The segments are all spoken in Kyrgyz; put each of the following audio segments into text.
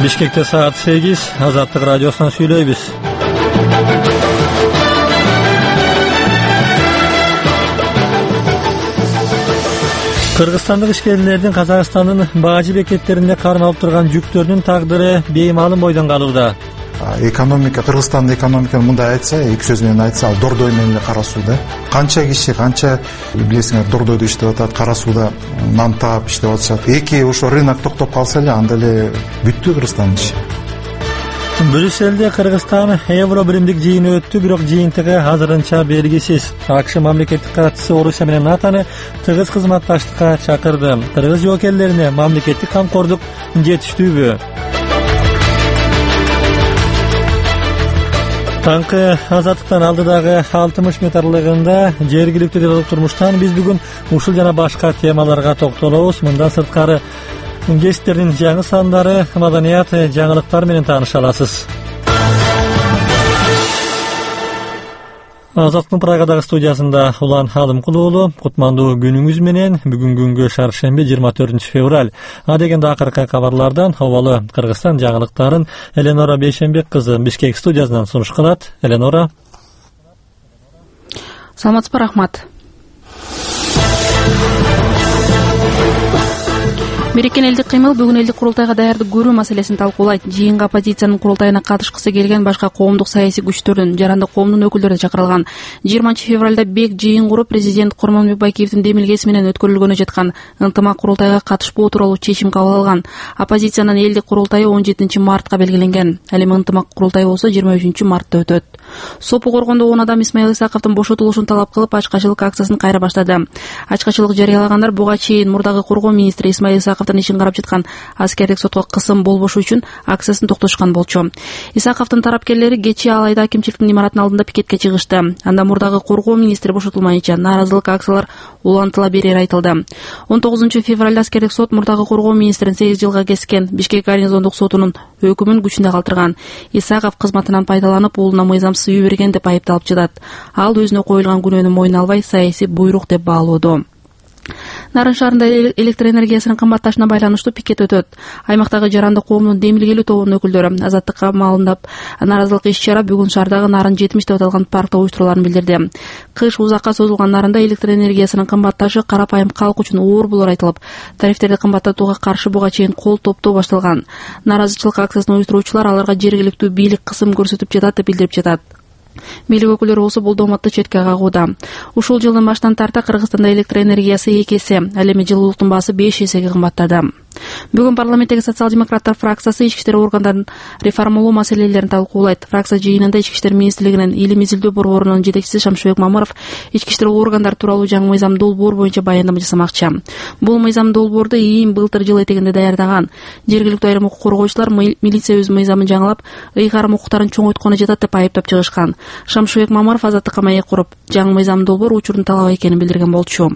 Бишкекте саат 8, Азаттык радиосунан сүйлөйбүз. Кыргызстандык ишкерлердин Казакстандын бажы бекеттеринде кармалып турган жүктөрдүн тагдыры беймаалым бойдон калууда. Экономика, Кыргызстандын экономиканы мындай айтса, эки сөз менен айтса, ал дордой менен кара сууда. Канча киши, канча билесиңер дордойдо иштеп атат, кара сууда нан таап иштеп атышат. Эки ошо рынок токтоп калса эле, анда эле бүттү Кыргызстандын иши. Брюссельде Кыргызстан евро биримдик жыйыны өттү, бирок жыйынтыгы азырынча белгисиз. АКШ мамлекеттик катчысы Орусия менен НАТОны тыгыз кызматташтыкка чакырды. Кыргыз жоокерлерине мамлекеттик камкордук жетиштүүбү? Таңкы Азаттыктан алдыдагы 60 метрлыгында жергиликтүү делдик турмуштан биз бүгүн ушул жана башка темаларга токтолобуз. Мындан сырткары гесттердин жаңы сандары, маданият, жаңылыктар менен тааныша аласыз. Азаттыктын Прагадагы студиясында Улан Алымкул уулу, кутмандуу күнүңүз менен. Бүгүнкү күнгө шаршемби 24 февраль. Адегенде акыркы кабарлардан абалы Кыргызстан жаңылыктарын Эленора Бейшенбек кызы Бишкек студиясынан сунуш кылат. Эленора. Саламатсызбы, рахмат. Берекен элдик кыймыл бүгүн элдик курултайга даярдык көрүү маселесин талкуулайт. Жыйынга оппозициянын курултайына катышкысы келген башка коомдук саясий күчтөрдүн, жарандык коомдун өкүлдөрү чакырылган. 20 февралда бек жыйын куруп, президент Курманбек Байкеевдин демилгеси менен өткөрүлгөнү жаткан ынтымак курултайга катышпоо тууралуу чечим кабыл алган. Оппозициянын элдик курултайы 17 мартка белгиленген. Ал эми ынтымак курултай болсо 23 мартта өтөт. Сопу коргондо 10 адам Исмаил Исаковдун бошотулушун талап кылып, ачкачылык акциясын кайра баштады. Ачкачылык жарыялагандар буга чейин мурдагы коргоо министри Исмаил Исаковдун ишин карап жаткан аскердик сотко кысым болбошу үчүн акциясын токтотушкан болчу. Исаковдун тарапкерлери кечээ ал айда акимчиликтин имаратынын алдында пикетке чыгышты. Анда мурдагы коргоо министри бошотулмайынча нааразылык акциялар улантыла берери айтылды. 19 февралда аскердик сот мурдагы коргоо министрин 8 жылга кескен Бишкек гарнизондук сотунун өкүмүн күчүндө калтырган. Исаков кызматынан пайдаланып, уулуна мыйзамсыз үй берген деп айыпталып жатат. Ал өзүнө коюлган күнөөнү мойнуна албай, саясий буйрук деп баалоодо. Нарын шаарында электр энергиясынын кымбатташына байланыштуу пикет өтөт. Аймактагы жарандык коомдун демилгелүү тобунун өкүлдөрү азаттыкка маалымдап, нааразылык иш-чара бүгүн шаардагы Нарын 70 деп аталган паркта уюштуруларын билдирди. Кыш узакка созулган Нарында электр энергиясынын кымбатташы карапайым калк үчүн оор болор айтылып, тарифтерди кымбаттатууга каршы буга чейин кол топтоо башталган. Нааразычылык акциясын уюштуруучулар аларга жергиликтүү бийлик кысым көрсөтүп жатат деп билдирип жатат. Бийлик өкүлдөрү болсо бул дооматты четке кагууда. Ушул жылдын башынан тарта Кыргызстанда электр энергиясы 2 эсе, ал эми жылуулуктун баасы 5 эсеге кымбаттады. Бүгүн парламенттеги социал-демократтар фракциясы ички иштер органдарын реформалоо маселелерин талкуулайт. Фракция жыйынында ички иштер министрлигинин илим изилдөө борборунун жетекчиси Шамшыбек Мамыров ички иштер органдар тууралуу жаңы мыйзам долбоор боюнча баяндама жасамакчы. Бул мыйзам долбоорду ИИМ былтыр жыл этегинде даярдаган. Жергиликтүү айрым укук коргоочулар милиция өз мыйзамын жаңылап, ыйгарым укуктарын чоңойткону жатат деп айыптап чыгышкан. Шамшыбек Мамыров азаттыкка маек куруп, жаңы мыйзам долбоор учурдун талабы экенин билдирген болчу.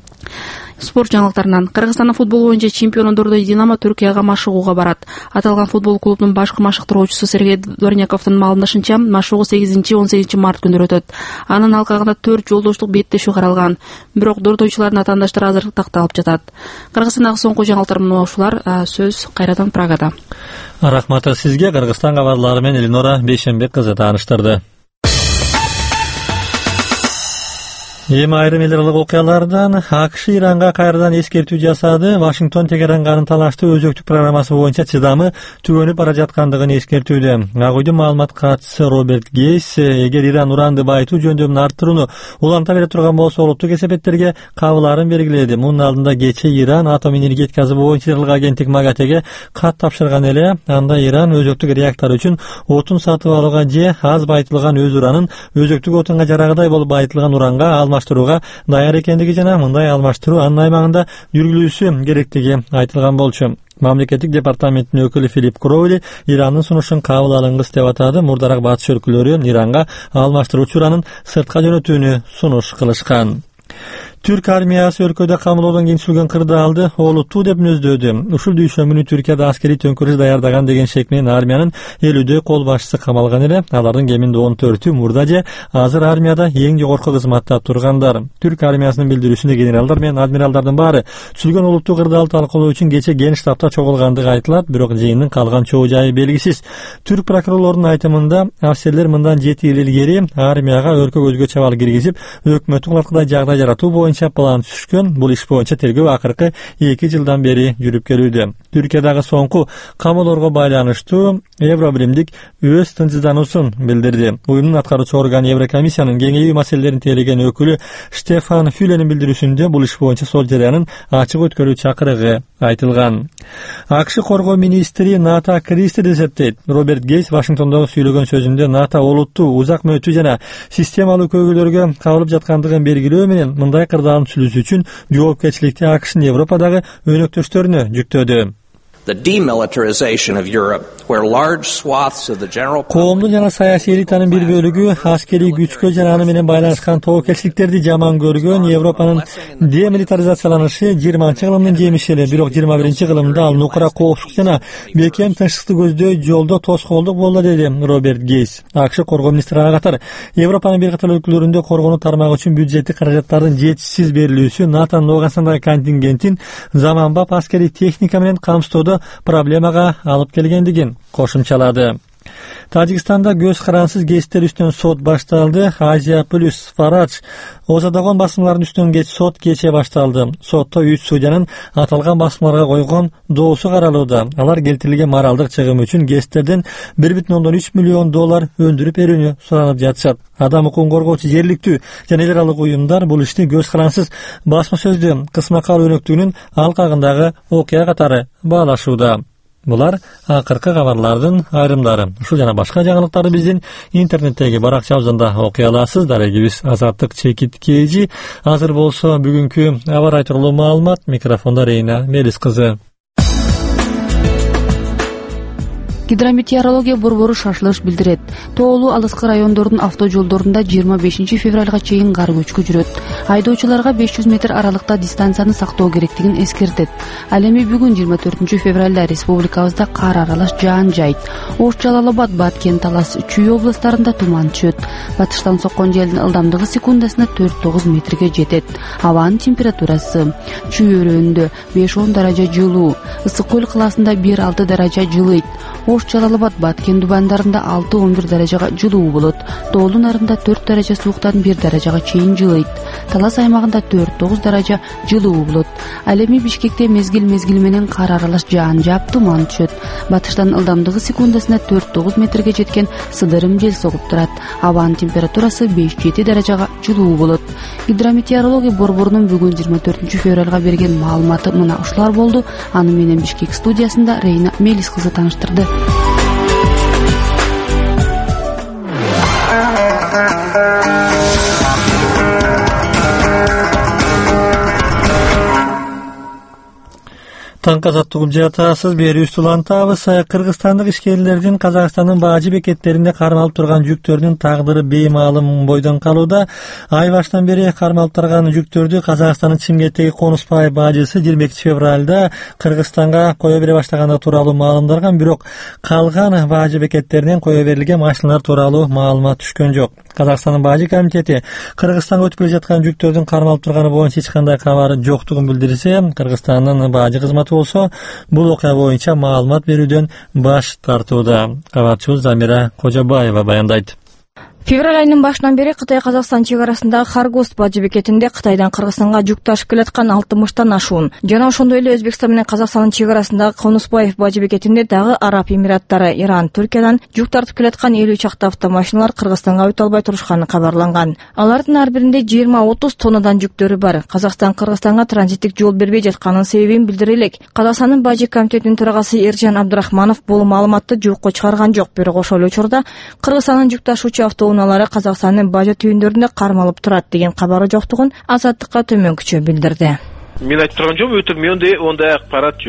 Спорт жаңылыктарынан Кыргызстандын футбол боюнча чемпиону Дордой Динамо Түркияга машыгууга барат. Аталган футбол клубунун башкы машыктыруучусу Сергей Дворняковдун маалымдашынча, машыгуу 8-18 март күндөрү өтөт. Анын алкагында 4 жолдоштук беттешүү каралган. Бирок дордойчулардын атаандаштары азыр такталып жатат. Кыргызстандагы соңку жаңылыктар мына ушулар. Сөз кайрадан Прагада. Рахмат сизге. Кыргызстан кабарлары менен Эленора Бейшенбек кызы тааныштырды. Эми айрым эл аралык окуялардан АКШ Иранга кайрадан эскертүү жасады. Вашингтон Тегеранга талаштуу өзөктүк программасы боюнча чыдамы түгөнүп бара жаткандыгын эскертүүдө. Ак Үйдүн маалымат катчысы Роберт Гейс эгер Иран уранды байытуу жөндөмүн арттырууну уланта бере турган болсо улуттук эсепеттерге кабыларын белгиледи. Мунун алдында кечээ Иран атом энергетикасы боюнча Централдык агенттик МАГАТЭге кат тапшырган эле. Анда Иран өзөктүк реактор үчүн отун сатып алууга же аз байытылган өз уранын өзөктүк отунга жарагыдай болуп байытылган уранга алмаштырууга даяр экендиги жана мындай алмаштыруу анын аймагында жүргүлүүсү керектиги айтылган болчу. Мамлекеттик департаменттин өкүлү Филипп Кроули Ирандын сунушун кабыл алынгыс деп атады. Мурдараак батыш өлкөлөрү Иранга алмаштыруучу уранын сыртка жөнөтүүнү сунуш кылышкан. Türk армиясы өлкөдө камылоодон кийин сүргөн кырдаалды олуттуу деп мүнөздөдү. Ушул дүйшөмүнү Түркияда аскерий төңкөрүш даярдаган деген шек менен армиянын 50 кол башчысы камалган эле. Алардын кеминде 14-ү мурда же азыр армияда эң жогорку кызматта тургандар. Түрк армиясынын билдирүүсүндө генералдар менен адмиралдардын баары сүргөн олуттуу кырдаалды талкуулоо үчүн кече Генштабта чогулгандыгы айтылат, бирок жыйындын калган чогуу жайы белгисиз. Түрк прокурорлорунун айтымында офицерлер мындан 7 эл илгери армияга өлкөгө өзгөчө абал киргизип, өкмөттүн кулаткыдай жагдай жаратуу боюнча план түшкөн. Бул иш боюнча тергөө акыркы 2 жылдан бери жүрүп келүүдө. Түркиядагы соңку камоолорго байланыштуу Евробилимдик өз тынчсыздануусун билдирди. Уюмдун аткаруучу органы Еврокомиссиянын кеңейүү маселелерин тейлеген өкүлү Штефан Фюленин билдирүүсүндө бул иш боюнча сол жарыянын ачык өткөрүү чакырыгы айтылган. АКШ коргоо министри НАТО кристи деп эсептейт. Роберт Гейс Вашингтондогу сүйлөгөн сөзүндө НАТО олуттуу, узак мөөнөттүү жана системалуу көйгөйлөргө кабылып жаткандыгын белгилөө менен мындай кырдаалдын сүзүүсү үчүн жоопкерчиликти АКШнын Европадагы өнөктөштөрүнө жүктөдү. Коомдун жана саясий элитанын бир бөлүгү аскерий күчкө жана аны менен байланышкан тобокелчиликтерди жаман көргөн. Европанын демилитаризацияланышы 20-кылымдын жемиши эле, бирок 21-кылымда ал нукура коопсуздук жана бекем тынчтыкты көздөй жолдо тоскоолдук болду, деди Роберт Гейс. АКШ коргоо министри ага катар Европанын бир катар өлкөлөрүндө коргонуу тармагы үчүн бюджеттик каражаттардын жетишсиз берилүүсү NATOнун Оогандагы контингентин заманбап аскерий техника менен камсыздоодо проблемага алып келгендигин кошумчалады. Тажикстанда көз карансыз гезиттер үстүнөн сот башталды. Азия плюс Фарадж озодогон басымлардын үстүнөн сот кече башталды. Сотто 3 судьянын аталган басымларга койгон доосу каралууда. Алар келтирилген моралдык чыгым үчүн гезиттерден $1,3 миллион өндүрүп берүүнү суранып жатышат. Адам укугун коргоочу жергиликтүү жана эл аралык уюмдар бул ишти көз карансыз басма сөздү кысмакал өнөктүгүнүн алкагындагы окуя катары баалашууда. Булар акыркы кабарлардын айрымдары. Ушул жана башка жаңылыктарды биздин интернеттеги баракчабызда окуй аласыз. Дарегибиз Азаттык Чекиткежи. Азыр болсо бүгүнкү аба ырайы тууралуу маалымат. Микрофондо Рейна Мелис кызы. Гидрометеорология борбору шашылыш билдирет. Тоолуу алыскы райондордун автожолдорунда 25 февралга чейин кар көчкү жүрөт. Айдоочуларга 500 метр аралыкта дистанцияны сактоо керектигин эскертет. Ал эми бүгүн 24 февралда республикабызда кар аралаш жаан жайт. Ош, Жалал-Абад, Баткен, Талас, Чүй областарында туман түшөт. Батыштан соккон желдин ылдамдыгы секундасына 4-9 метрге жетет. Абанын температурасы: Чүй өрөөнүндө 5-10 даража жылуу, Ысык көл кылаасында 1-6 даража жылыйт. Ош, Жалал-Абад, Баткен дубандарында 6-11 даражага жылуу болот. Тоолуу нарында 4 даража сууктан 1 даражага чейин жылыйт. Талас аймагында 4-9 даража жылуу болот. Ал эми Бишкекте мезгил менен кар аралаш жаан жаап туман түшөт. Батыштан ылдамдыгы секундасына 4-9 метрге жеткен сыдырым жел согуп турат. Абанын температурасы 5-7 даражага жылуу болот. Гидрометеорология борборунун бүгүн 24 февралга берген маалыматы мына ушулар болду. Аны менен Бишкек студиясында Рейна Мелис кызы тааныштырды. Таңка азаттыгып жатасыз, берүүбүздү улантабыз. Кыргызстандык ишкерлердин Казакстандын бажы бекеттеринде кармалып турган жүктөрдүн тагдыры беймаалым бойдон калууда. Ай баштан бери кармалып турган жүктөрдү Казакстандын Чимкенттеги Конуспай бажысы 22 февралда Кыргызстанга кое бере баштаганы тууралуу маалымдарган, бирок калган бажы бекеттеринен кое берилген машиналар тууралуу маалымат түшкөн жок. Казакстандын бажы комитети Кыргызстанга өтүп келе жаткан жүктөрдүн кармалып турганы боюнча эч кандай кабары жоктугун билдирсе, Кыргызстандын бажы кызматы болсо бул окуя боюнча маалымат берүүдөн баш тартууда. Кабарчыбыз Замира Кожобаева баяндайт. Февраль айынын башынан бери Кытай-Казакстан чек арасындагы Харгост бажы бекетинде Кытайдан Кыргызстанга жүк ташып келаткан 60тан ашуун жана ошондой эле Өзбекстан менен Казакстандын чек арасындагы Конуспаев бажы бекетинде дагы Араб Эмираттары, Иран, Түркиядан жүк тартып келаткан 50 чакты автомашиналар Кыргызстанга өтө албай турушканы кабарланган. Алардын ар биринде 20-30 тоннадан жүктөрү бар. Казакстан Кыргызстанга транзиттик жол бербей жатканын себебин билдире элек. Казакстандын бажы комитетинин төрагасы Эржан Абдрахманов бул маалыматты жокко чыгарган жок, бирок ошол эле учурда Кыргызстандын жүк ташуучу автоунаалары Казакстандын бажы түйүндөрүндө кармалып турат деген кабары жоктугун Азаттыкка төмөнкүчө билдирди. Мен айтып турган жок, өтө менде ондай акпарат жок.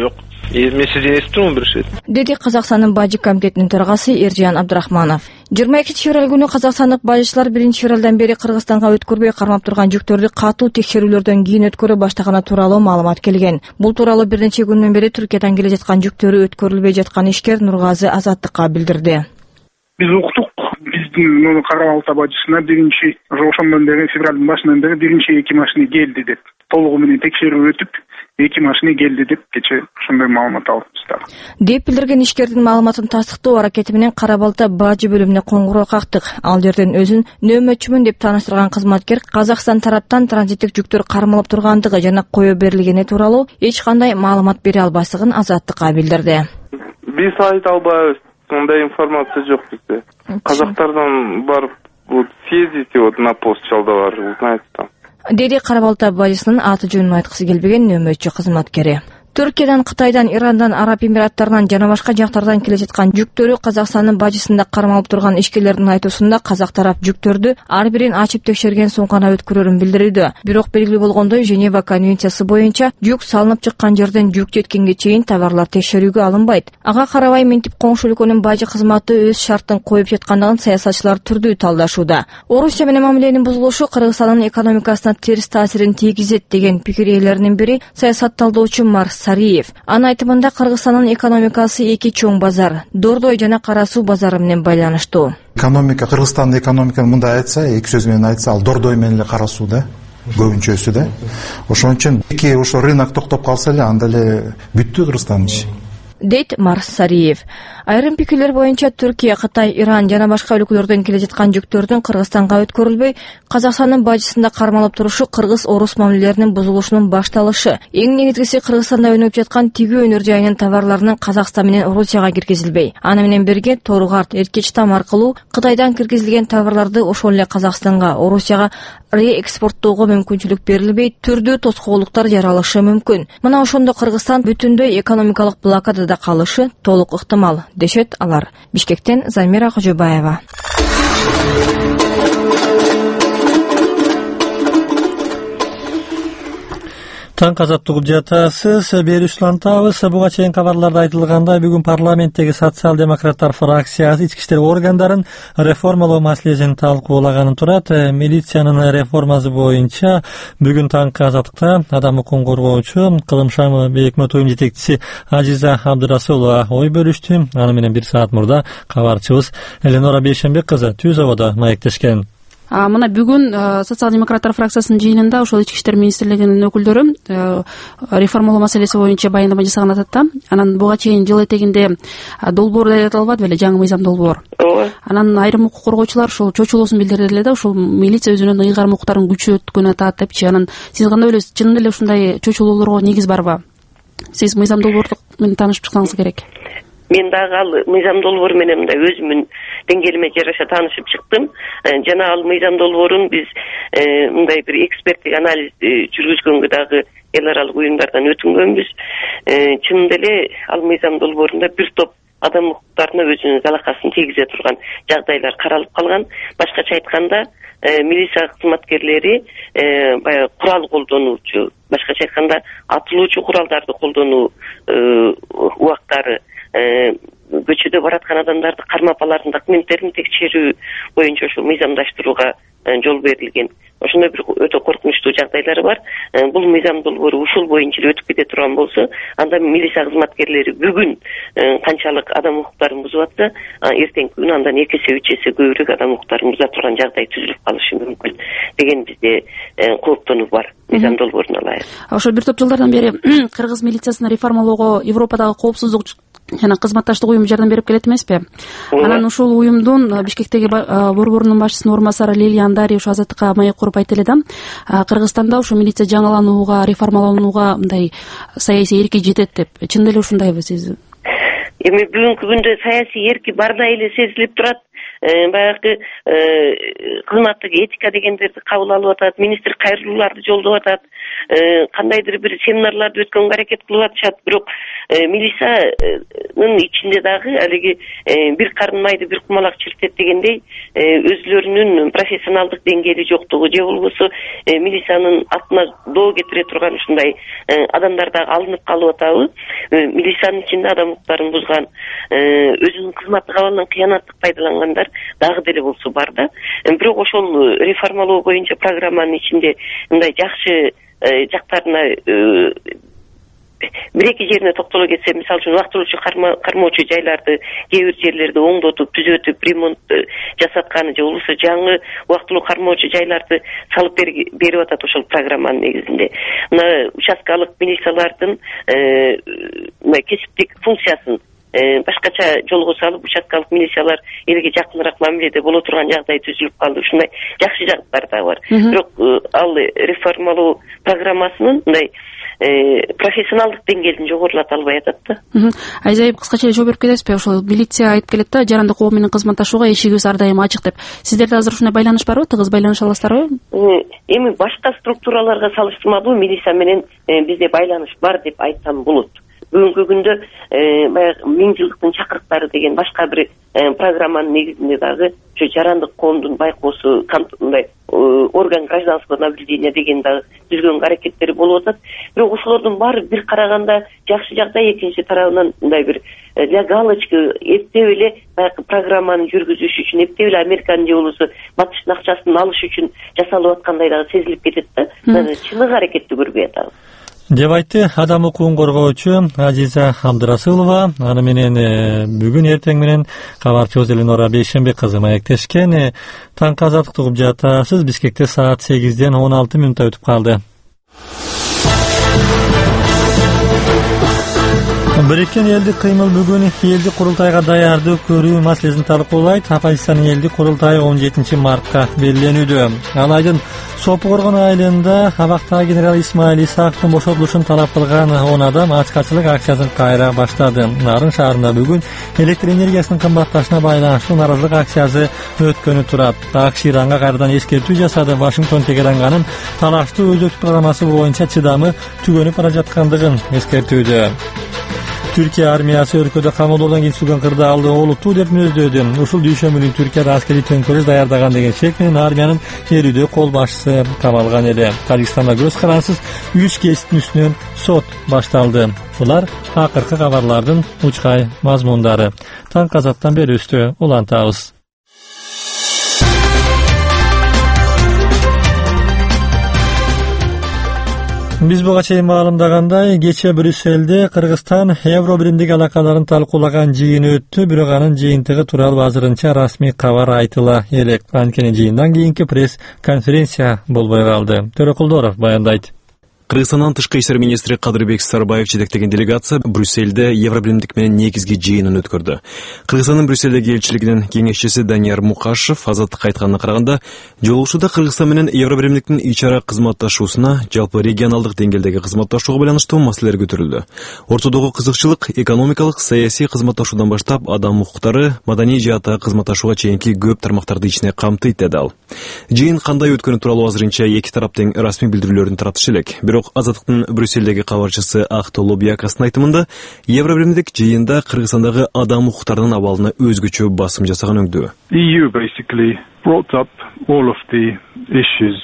Мен сизден естіп тұрмын бірінші рет. Деди Казакстандын бажы комитетинин төрагасы Эржан Абдрахманов. 22 февраль күнү казакстандык бажычылар 1 февралдан бери Кыргызстанга өткөрбөй кармап турган жүктөрдү катуу текшерүүлөрдөн кийин өткөрө баштаганы тууралуу маалымат келген. Бул тууралуу бир нече күндөн бери Түркиядан келе жаткан жүктөрү өткөрүлбөй жаткан ишкер Нургазы Азаттыкка билдирди. Биз уктук, биздин Кара-Балта бажысына ошондон бери февралдын башынан бери биринчи 2 машина келди деп, толугу менен текшерүү өтүп 2 машина келди деп кече ошондой маалымат алыпбыз. Деп билдирген ишкердин маалыматын тастыктоо аракети менен Кара-Балта бажы бөлүмүнө коңгуроо кактык. Ал жерден өзүн нөөмөтчүмүн деп тааныштырган кызматкер Казакстан тараптан транзиттик жүктөр кармалып тургандыгы жана кое берилгени тууралуу эч кандай маалымат бере албастыгын Азаттыкка билдирди. Биз айта албайбыз, мындай информация жок бизде. Казактардан барып съездите на пост чалдалар, узнать там. Деди Кара-Балта бажысынын аты жөнүн айткысы келбеген нөөмөтчү кызматкери. Түркиядан, Кытайдан, Ирандан, Араб Эмираттарынан жана башка жактардан келе жаткан жүктөрү Казакстандын бажысында кармалып турган ишкерлердин айтуусунда казак тарап жүктөрдү ар бирин ачып текшерген соң гана өткөрөрүн билдирүүдө. Бирок белгилүү болгондой, Женева конвенциясы боюнча жүк салынып чыккан жерден жүк жеткенге чейин товарлар текшерүүгө алынбайт. Ага карабай мынтип коңшу өлкөнүн бажы кызматы өз шарттын коюп жаткандыгын саясатчылар түрдүү талдашууда. Орусия менен мамиленин бузулушу Кыргызстандын экономикасына терс таасирин тийгизет деген пикир ээлеринин бири саясат талдоочу Марс Сариев. Анын айтымында Кыргызстандын экономикасы эки чоң базар, Дордой жана Кара Суу базары менен байланыштуу. Экономика, Кыргызстандын экономиканы мындай айтса, эки сөз менен айтса, ал Дордой менен эле Кара Суу да, көбүнчөсү да. Ошон үчүн эки ошо рынок токтоп калса эле анда эле бүттү Кыргызстандын иши. Дейт Марс Сариев. Айрым пикирлер боюнча Түркия, Кытай, Иран жана башка өлкөлөрдөн келе жаткан жүктөрдүн Кыргызстанга өткөрүлбөй, Казакстандын бажысында кармалып турушу кыргыз-орус мамилелеринин бузулушунун башталышы. Эң негизгиси Кыргызстанда өнүгүп жаткан тигүү өнөр жайынын товарларынын Казакстан менен Орусияга киргизилбей, аны менен бирге Торгарт, Эркечтам аркылуу Кытайдан киргизилген товарларды ошол эле Казакстанга, Орусияга реэкспорттоого мүмкүнчүлүк берилбей, түрдүү тоскоолдуктар жаралышы мүмкүн. Мына ошондо Кыргызстан бүтүндөй экономикалык блокадада калышы толук ыктымал, дешет алар. Бишкектен Замира Кожобаева. Таң азаттык угуп жатасыз. Берүшлантабыз. Буга чейин кабарларда айтылгандай, бүгүн парламенттеги социал-демократтар фракциясы ички иштер органдарын реформалоо маселесин талкуулаганы турат. Милициянын реформасы боюнча бүгүн таң азаттыкта адам укугун коргоочу Кылымшам Бекметовдун жетекчиси Ажиза Абдырасулова ой бөлүштү. Аны менен 1 саат мурда кабарчыбыз Эленора Бейшенбек кызы Түз абада маектешкен. Мына бүгүн социал-демократтар фракциясынын жыйынында ошол ички иштер министрлигинин өкүлдөрү реформалоо маселеси боюнча баяндама жасаган атат. Анан буга чейин жыл этегинде долбоор даярдалып албады беле, жаңы мыйзам долбоор. Анан айрым укук коргоочулар ошол чочулуусун билдирди эле да, ошол милиция өзүнүн ыйгарым укуктарын күчөткөнү атат депчи. Анан сиз кандай ойлойсуз? Чынында эле ушундай чочулоолорго негиз барбы? Сиз мыйзам долбоорду менен таанышып чыксаңыз керек. Мен дагы ал мыйзам долбоор менен мындай өзүмүн деңгээлиме жараша таанышып чыктым. Жана ал мыйзам долбоорун биз мындай бир эксперттик анализ жүргүзгөнгө дагы эл аралык уюмдардан өтүнгөнбүз. Чынында эле ал мыйзам долбоорунда бир топ адам укуктарына өзүнүн залакасын тийгизе турган жагдайлар каралып калган. Башкача айтканда, милиция кызматкерлери баягы курал колдонуучу, башкача айтканда атылуучу куралдарды колдонуу убактары, көчөдө бараткан адамдарды кармап алардын документтерин текшерүү боюнча ошол мыйзамдаштырууга жол берилген. Ошондой бир өтө коркунучтуу жагдайлары бар. Бул мыйзам долбоору ушул боюнча эле өтүп кете турган болсо, анда милиция кызматкерлери бүгүн канчалык адам укуктарын бузуп атса, эртеңки күнү андан 2 эсе 3 эсе көбүрөөк адам укуктарын буза турган жагдай түзүлүп калышы мүмкүн деген бизде кооптонуу бар мыйзам долбооруна ылайык. Ошо бир топ жылдардан бери кыргыз милициясын реформалоого Европадагы коопсуздук жана кызматташтык уюм жардам берип келет эмеспи? Анан ушул уюмдун Бишкектеги борборунун башчысынын орун басары Лилия Андари ошо азаттыкка маек куруп айтты эле да, Кыргызстанда ошо милиция жаңыланууга, реформаланууга мындай саясий эрки жетет деп. Чын эле ушундайбы сиз? Эми бүгүнкү күндө саясий эрки бардай эле сезилип турат. Баягы кызматтык этика дегендерди кабыл алып атат, министр кайрылууларды жолдоп атат, кандайдыр бир семинарларды өткөнгө аракет кылып атышат. Бирок милициянын ичинде дагы алиги бир карын майды бир кумалак чиртет дегендей өзүлөрүнүн профессионалдык деңгээли жоктугу же болбосо милициянын атына доо кетире турган ушундай адамдар дагы алынып калып атабы. милициянын ичинде адам укуктарын бузган, өзүнүн кызматтык абалынан кыянаттык пайдалангандар дагы деле болсо бар да. Бирок ошол реформалоо боюнча программанын ичинде мындай жакшы жактарына бир-эки жерине токтоло кетсем, мисалы үчүн убактылуучу кармоочу жайларды кээ бир жерлерде оңдотуп, түзөтүп, ремонт жасатканы же болбосо жаңы убактылуу кармоочу жайларды салып берип атат ошол программанын негизинде. Мына участкалык милициялардын кесиптик функциясын башкача жолго салып, участкалык милициялар элге жакыныраак мамиледе боло турган жагдай түзүлүп калды. Ушундай жакшы жактар да бар. Бирок ал реформалоо программасынын мындай профессионалдык деңгээлин жогорулата албай атат да. Айзайып кыскача жооп берип кетесизби? Ошол милиция айтып келет да, жарандык коом менен кызматташууга эшигибиз ар дайым ачык деп. Сиздерде азыр ушундай байланыш барбы? Тыгыз байланыша аласыздарбы? Эми башка структураларга салыштырмалуу милиция менен бизде байланыш бар деп айтсам болот. Бүгүнкү күндө баягы 1000 жылдыктын чакырыктары деген башка бир программанын негизинде дагы ошо жарандык коомдун байкоосу, мындай орган гражданского наблюдения деген дагы түзгөнгө аракеттери болуп атат. Бирок ошолордун баары бир караганда жакшы жагдай, экинчи тарабынан мындай бир для галочки эптеп эле баягы программаны жүргүзүш үчүн, эптеп эле Американын же болбосо батыштын акчасын алыш үчүн жасалып аткандай дагы сезилип кетет да. Чыныгы аракетти көрбөй атабыз деп айтты адам укугун коргоочу Азиза Абдырасылова. Аны менен бүгүн эртең менен кабарчыбыз Эленора Бейшембек кызы маектешкен. Таңкы азаттыкты угуп жатасыз. Бишкекте саат 8-ден 16 мүнөттө өтүп калды. Бириккен элдик кыймыл бүгүн элдик курултайга даярдык көрүү маселесин талкуулайт. Оппозициянын элдик курултайы 17 мартка белгиленүүдө. Ал айдын Сопу Коргон айылында абактагы генерал Исмаил Исаактын бошотулушун талап кылган 10 адам ачкачылык акциясын кайра баштады. Нарын шаарында бүгүн электр энергиясынын кымбатташына байланыштуу нааразылык акциясы өткөнү турат. АКШ Иранга кайрадан эскертүү жасады. Вашингтон Тегеранганын талаштуу өзөктүк программасы боюнча чыдамы түгөнүп бара жаткандыгын эскертүүдө. Түркия армиясы өлкөдө камалдоодон кийин сүргөн кырды алды олуттуу деп мүнөздөдү. Ушул дүйшөмбү Түркияда аскерий төңкөрүш даярдаган деген шек менен армиянын эрүүдө кол башчысы камалган эле. Тажикстанда көз карансыз 3 кесиптин үстүнөн сот башталды. Булар акыркы кабарлардын учкай мазмундары. Таңкы азаттан берүүбүздү улантабыз. Биз буга чейин маалымдагандай, кече Брюсселде Кыргызстан Евро биримдик алакаларын талкуулаган жыйын өттү, бирок анын жыйынтыгы тууралуу азырынча расмий кабар айтыла элек. Анткени жыйындан кийинки пресс-конференция болбой калды. Төрөкулдоров баяндайт. Кыргызстандын тышкы иштер министри Кадырбек Сарбаев жетектеген делегация Брюссельде Евробиримдик менен негизги жыйынын өткөрдү. Кыргызстандын Брюссельдеги элчилигинин кеңешчиси Данияр Мукашев азаттыкка айтканына караганда, жолугушууда Кыргызстан менен Евробиримдиктин ич ара кызматташуусуна, жалпы регионалдык деңгээлдеги кызматташууга байланыштуу маселелер көтөрүлдү. Ортодогу кызыкчылык экономикалык, саясий кызматташуудан баштап адам укуктары, маданий жааттагы кызматташууга чейинки көп тармактарды ичине камтыйт деди ал. Жыйын кандай өткөнү тууралуу азырынча эки тараптын расмий билдирүүлөрүн таратышы элек. Бирок Азаттыктын Брюссельдеги кабарчысы Актоло Биякастын айтымында, Евробиримдик жыйында Кыргызстандагы адам укуктарынын абалына өзгөчө басым жасаган өңдүү. EU basically brought up all of the issues.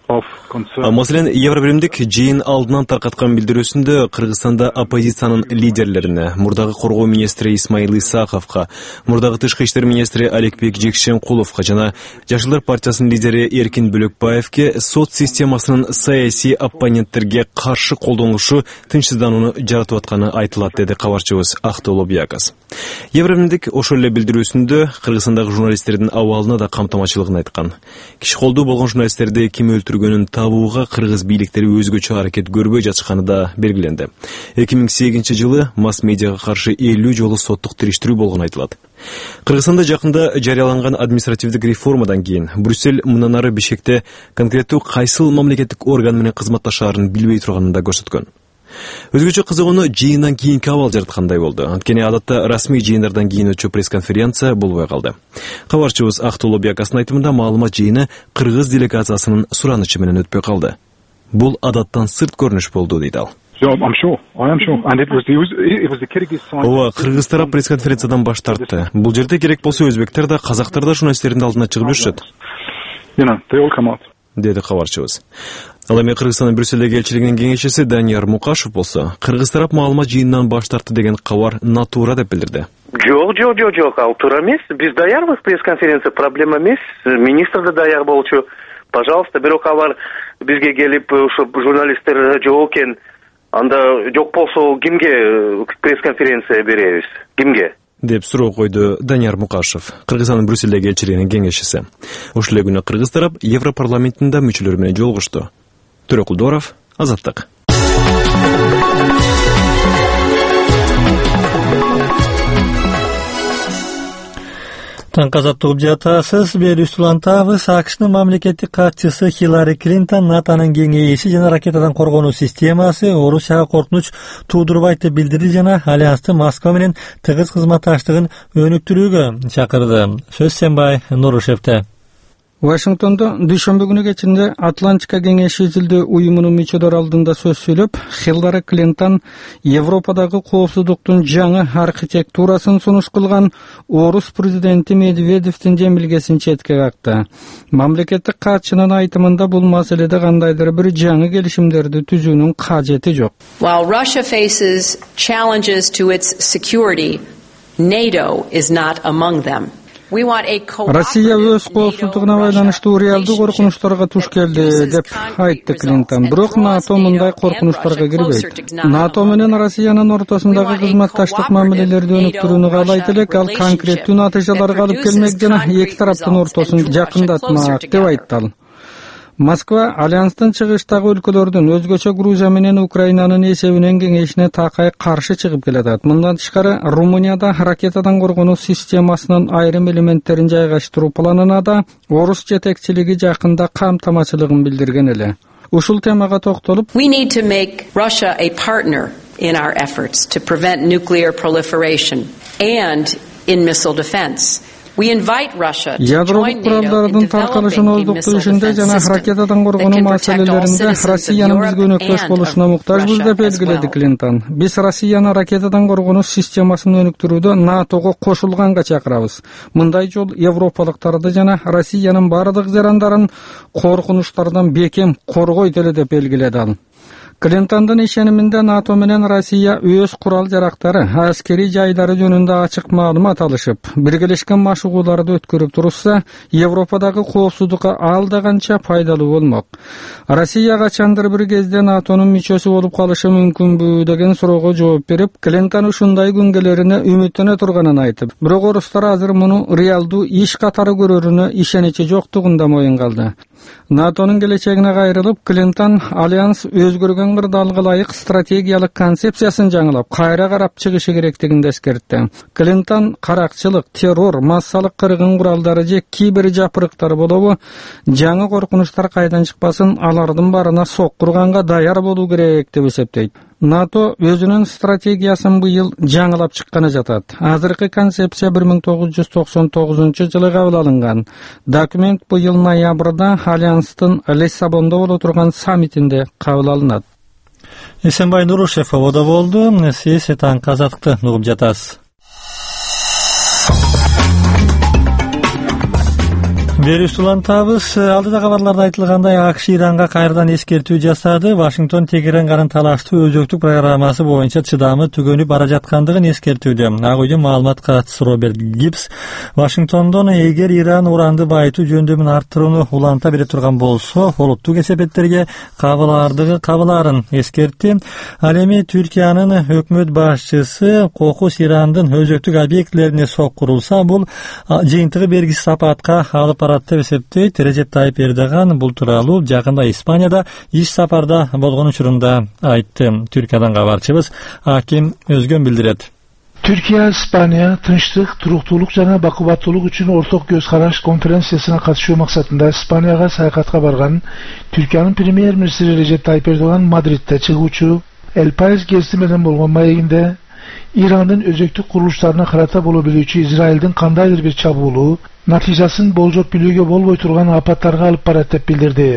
Маселен, Евробиримдик жыйын алдынан таркаткан билдирүүсүндө Кыргызстанда оппозициянын лидерлерине, мурдагы коргоо министри Исмаил Исаковго, мурдагы тышкы иштер министри Аликбек Жекшенкуловго жана Жашылдар партиясынын лидери Эркин Бөлөкбаевге сот системасынын саясий оппоненттерге каршы колдонулушу тынчсызданууну жаратып атканы айтылат, деди кабарчыбыз Актоло Биякас. Евробиримдик ошол эле билдирүүсүндө Кыргызстандагы журналисттердин абалына да камтамачылыгын айткан. Киши колдуу болгон журналисттерди ким өлтүргөнүн табууга кыргыз бийликтери өзгөчө аракет көрбөй жатышканы да белгиленди. 2008-жылы масс-медиага каршы 50 жолу соттук териштирүү болгону айтылат. Кыргызстанда жакында жарыяланган административдик реформадан кийин Брюссель мындан ары Бишкекте конкреттүү кайсыл мамлекеттик орган менен кызматташаарын билбей турганын да көрсөткөн. Өзгөчө кызыгууну жыйындан кийинки абал жараткандай болду. Анткени адатта расмий жыйындардан кийин өтчү пресс-конференция болбой калды. Кабарчыбыз Актоло Биякастын айтымында маалымат жыйыны кыргыз делегациясынын суранычы менен өтпөй калды. Бул адаттан сырт көрүнүш болду, дейт ал. Ооба, кыргыз тарап пресс-конференциядан баш тартты. Бул жерде керек болсо өзбектер да, казактар да журналисттердин алдына чыгып жүрүшөт. dedi кабарчыбыз. Ал эми Кыргызстандын Брюссельдеги элчилигинин кеңешчиси Данияр Мукашев болсо, Кыргыз тарап маалымат жыйынынан баш тартты деген кабар натура деп билдирди. Жок, ал туура эмес. Биз даярбыз пресс-конференция, проблема эмес. Министр да даяр болчу. Пожалуйста, бирок алар бизге келип, ушу журналисттер жок экен. Анда жок болсо кимге пресс-конференция беребиз? Кимге? Деп суроо койду Данияр Мукашев, Кыргызстандын Брюссельдеги элчилигинин кеңешчиси. Ушул эле күнү Кыргыз тарап Европарламентинде мүчөлөрү менен жолугушту. Төрөкулдоров, Азаттык. Таң казаттыгып жатасыз. Берүүс улантабыз. АКШнын мамлекеттик катчысы Хиллари Клинтон НАТОнун кеңейиши жана ракетадан коргонуу системасы Орусияга коркунуч туудурбайт деп билдирди жана Альянстын Москва менен тыгыз кызматташтыгын өнүктүрүүгө чакырды. Сөз Сенбай Нурушевте. Вашингтонда дүйшөмбү күнү кечинде Атлантика кеңеши изилдөө уюмунун мүчөлөрү алдында сөз сүйлөп, Хиллари Клинтон Европадагы коопсуздуктун жаңы архитектурасын сунуш кылган Орус президенти Медведевдин жемилгесин четке какты. Мамлекеттик катчынын айтымында бул маселеде кандайдыр бир жаңы келишимдерди түзүүнүн кажети жок. While Russia faces challenges to its security, NATO is not among them. Россия өз коопсуздугуна байланыштуу реалдуу коркунучтарга туш келди деп айтты Клинтон. Бирок НАТО мындай коркунучтарга кирбейт. НАТО менен Россиянын ортосундагы кызматташтык мамилелерди өнүктүрүүнү каалайт элек, ал конкреттүү натыйжаларга алып келмек жана эки тараптын ортосун жакындатмак деп айтты ал. Москва Альянстын чыгыштагы өлкөлөрдүн өзгөчө Грузия менен Украинанын эсебинен кеңешине такай каршы чыгып келатат. Мындан тышкары Румынияда ракетадан коргонуу системасынын айрым элементтерин жайгаштыруу планына да Орус жетекчилиги жакында камтамачылыгын билдирген эле. Ушул темага токтолуп, We need to make Russia a partner in our efforts to prevent nuclear proliferation and in missile defense. Ядробук куралдардын таркалышын оздуктуу ишинде жана ракетадан коргонуу маселелеринде Россиянын бизге өнөктөш болушуна муктажбыз деп белгиледи Клинтон. Биз Россияны ракетадан коргонуу системасын өнүктүрүүдө НАТОго кошулганга чакырабыз. Мындай жол европалыктарды жана Россиянын бардык жарандарын коркунучтардан бекем коргойт эле деп белгиледи ал. Клинтондун ишениминде НАТО менен Россия өз курал жарактары, аскери жайлары жөнүндө ачык маалымат алышып, биргелешкен машыгууларды өткөрүп турушса, Европадагы коопсуздукка ал да канча пайдалуу болмок. Россия качандыр бир кезде НАТОнун мүчөсү болуп калышы мүмкүнбү деген суроого жооп берип, Клинтон ушундай күнгөлөрүнө үмүттөнө турганын айтып, бирок орустар азыр муну реалдуу иш катары көрөрүнө ишеничи жоктугунда моюн калды. НАТОнун келечегине кайрылып, Клинтон Альянс өзгөргөн кырдаалга ылайык стратегиялык концепциясын жаңылап, кайра карап чыгышы керектигин эскертти. Клинтон каракчылык, террор, массалык кыргын куралдары же кибер жапырыктар болобу, жаңы коркунучтар кайдан чыкпасын, алардын барына соккурганга даяр болуу керек деп эсептейт. НАТО өзүнүн стратегиясын быйыл жаңылап чыкканы жатат. Азыркы концепция 1999-жылы кабыл алынган. Документ быйыл ноябрда Альянстын Лиссабондо болуп турган саммитинде кабыл алынат. Эсенбай Нурушев ободо болду. Сиз таң казактыкты угуп жатасыз. Берүүс улантабыз. Алдыда кабарларда айтылгандай, АКШ Иранга кайрадан эскертүү жасады. Вашингтон Тегеран карын талаштуу өзөктүк программасы боюнча чыдамы түгөнүп бара жаткандыгын эскертүүдө. Ак үйдүн маалымат катчысы Роберт Гибс Вашингтондон эгер Иран уранды байытуу жөндөмүн арттырууну уланта бере турган болсо, олуттук эсепеттерге кабыларын эскертти. Ал эми Түркиянын өкмөт башчысы кокус Ирандын өзөктүк объектилерине соккурулса, бул жыйынтыгы бергисиз апатка алып деп эсептейт. Режеп Тайып Эрдоган бул тууралуу жакында Испанияда иш сапарда болгон учурунда айтты. Түркиядан кабарчыбыз Аким Өзгөн билдирет. Türkiye, İspanya, Tinçlik, Turuqtuluk jana Bakıbattuluk üçün ortak göz karaş konferensiyasına katışуу maksatında İspanya'ga sayakatga bargan Türkiyanın Premier Ministri Recep Tayyip Erdoğan Madrid'de çıgıuçu El País gezisi menen bolgon maýeginde İran'ın özöktük kuruluşlarına karata bolu bilүүчү İsrail'din kandaydır bir çabuğulu, natijaсын болжоп билүүгө болбой турган апаттарга алып барат деп билдирди.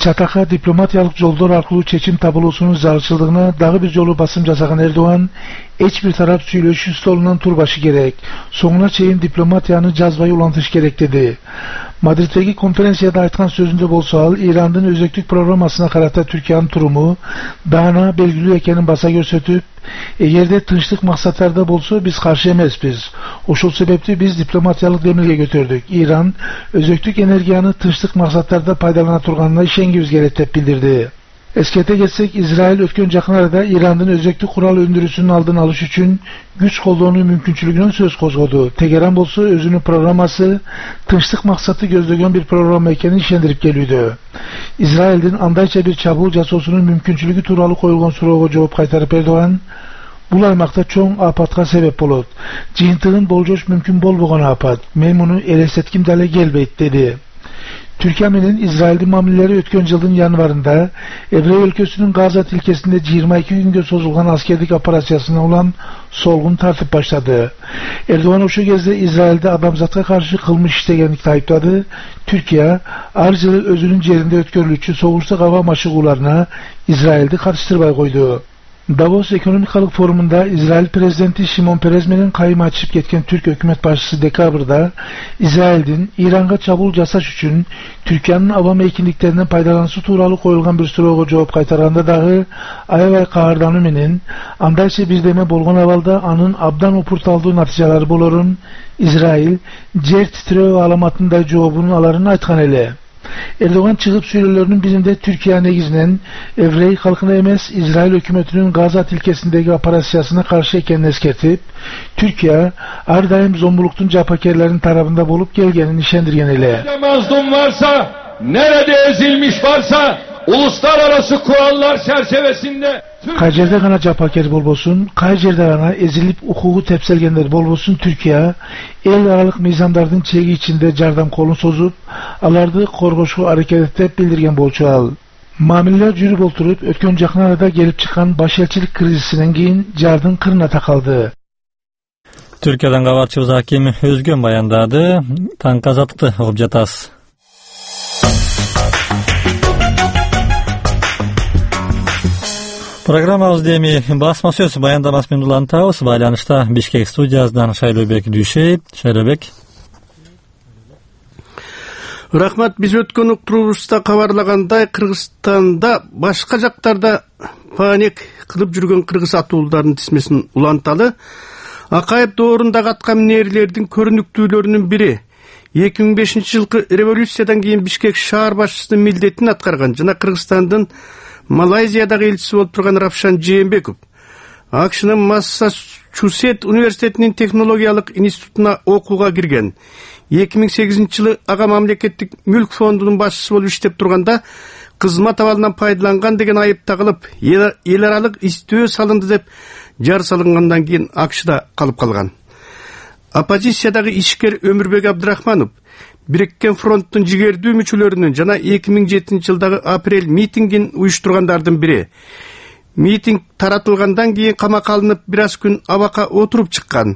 чатакка дипломатиялык жолдор аркылуу чечим табылуусунун зарылчылыгына дагы бир жолу басым жасаган Эрдоган эч бир тарап сүйлөшүү столунан турбашы керек, соңуна чейин дипломатияны жазбай улантыш керек деди. Мадриттеги конференцияда айткан сөзүндө болсо ал Ирандын өзөктүк программасына карата Түркиянын туруму даана белгилүү экенин баса көрсөтүп, эгерде тынчтык максаттарда болсо биз каршы эмеспиз. Ошол себепти биз дипломатиялык демилге көтөрдүк. Иран өзөктүк энергияны тынчтык максаттарда пайдалана турганына ишенгибиз керек деп билдирди. Эскерте кетсек, Израиль өткөн жакын арада Ирандын өзөктүк курал өндүрүүсүнүн алдын алыш үчүн күч колдонуу мүмкүнчүлүгүнөн сөз козгоду. Тегеран болсо өзүнүн программасы тынчтык максатты көздөгөн бир программа экенин ишендирип келүүдө. Израилдин андайча бир чабуул жасоосунун мүмкүнчүлүгү тууралуу коюлган суроого жооп кайтарып Эрдоган, бул аймакта чоң апатка себеп болот. Жыйынтыгын болжош мүмкүн болбогон апат. Мен муну элестетким деле келбейт деди. Türkiye менен Израилдин мамилелери өткөн жылдын январында Эврей өлкөсүнүн Газа тилкесинде 22 күнгө созулган аскердик операциясына улам солгун тартып баштады. Эрдоган ошол кезде Израилде адамзатка каршы кылмыш иштегенди айыптады. Türkiye ар жылы өзүнүн жеринде өткөрүлүүчү согуштук аба машыгууларына Израилди катыштырбай койду. Davos ekonomikалык форумунда Израиль президенти Шимон Перес менен кайым ачып кеткен түрк өкмөт башчысы декабрда Израилдин Иранга чабуул жасаш үчүн Түркиянын аба эркиндиктеринен пайдалануусу тууралуу коюлган бир суроого жооп кайтарганда дагы аябай каардануу менен андайча бирдеме болгон абалда анын абдан упурталдуу натыйжалары болорун Израиль жер титирөө аламатындай жообун аларын айткан эле. Erdoğan çıkıp söylelörünün birinde Türkiye negizinen Evrey halkına emez İsrail hükümetinin Gaza tilkesindeki operasyasına karşı ekenini eskertip, Türkiye her daim zombuluktun capakerlerin tarafında bulup gelgenin işendirgen ile. Mazlum varsa, nerede ezilmiş varsa uluslararası kurallar çerçevesinde kay jerde gana capaker bolbosun, kay jerde gana ezilip hukuku tepselgenler bolbosun Türkiye el aralık mizandardın çegi içinde jardam kolun sozup, alardı korgoşu hareket etip bildirgen bolçu al. Mamiller jürüp olturup, ötkön jakın arada gelip çıkan başelçilik krizisinden keyin jardın kırına takaldı. Türkiye'den kabarçыбыз Hakim Özgön bayandadı. Tank azatlıkты oğup жатасыз. Программабызды эми басма сөз баяндамасы менен улантабыз. Байланышта Бишкек студиясынан Шайлообек Дүйшеев. Шайлообек. Рахмат, биз өткөн уктурубузда кабарлагандай, Кыргызстанда башка жактарда паник кылып жүргөн кыргыз атуулардын тизмесин уланталы. Акаев доорунда аткан минерлердин көрүнүктүүлөрүнүн бири 2005-жылкы революциядан кийин Бишкек шаар башчысынын милдетин аткарган жана Кыргызстандын Малайзиядагы элчиси болуп турган Равшан Жээнбеков АКШнын Массачусетс университетинин технологиялык институтуна окууга кирген. 2008-жылы ага мамлекеттик мүлк фондунун башчысы болуп иштеп турганда кызмат абалынан пайдаланган деген айып тагылып, эл аралык издөө салынды деп жар салынгандан кийин АКШда калып калган. Оппозициядагы ишкер Өмүрбек Абдрахманов Бириккен фронттун жигердүү мүчөлөрүнүн жана 2007-жылдагы апрель митингин уюштургандардын бири. Митинг таратылгандан кийин камакка алынып, бир аз күн абакка отуруп чыккан.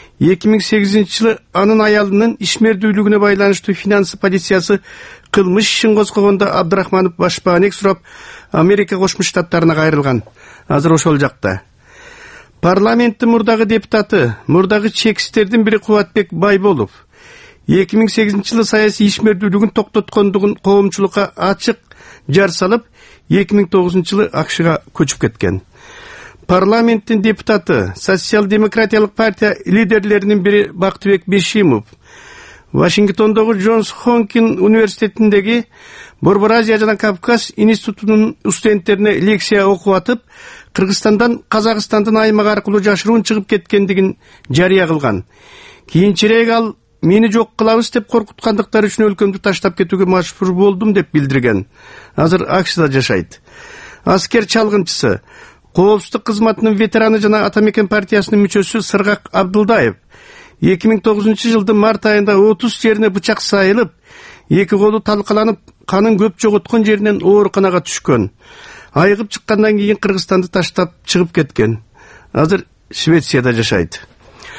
2008-жылы анын аялынын ишмердүүлүгүнө байланыштуу финансы полициясы кылмыш ишин козгогондо Абдрахманов башпаанек сурап Америка Кошмо Штаттарына кайрылган. Азыр ошол жакта. Парламенттин мурдагы депутаты, мурдагы чексиздердин бири Кубатбек Байболов 2008-жылы саясий ишмердүүлүгүн токтоткондугун коомчулукка ачык жар салып, 2009-жылы АКШга көчүп кеткен. Парламенттин депутаты, социал-демократиялык партия лидерлеринин бири Бактыбек Бешимов Вашингтондогу Джонс Хопкинс университетиндеги Борбор Азия жана Кавказ институтунун студенттерине лекция окуп атып, Кыргызстандан Казакстандын аймак аркылуу жашыруун чыгып кеткендигин жарыя кылган. Кийинчерээк ал мени жок кылабыз деп коркуткандыктары үчүн өлкөмдү таштап кетүүгө мажбур болдум деп билдирген. Азыр АКШда жашайт. Аскер чалгынчысы, Коопсуздук кызматынын ветераны жана Атамекен партиясынын мүчөсү Сыргак Абдылдаев 2009-жылдын март айында 30 жерине бычак сайылып, 2 колу талкаланып, канын көп жоготкон жеринен ооруканага түшкөн. Айыгып чыккандан кийин Кыргызстанды таштап чыгып кеткен. Азыр Швецияда жашайт.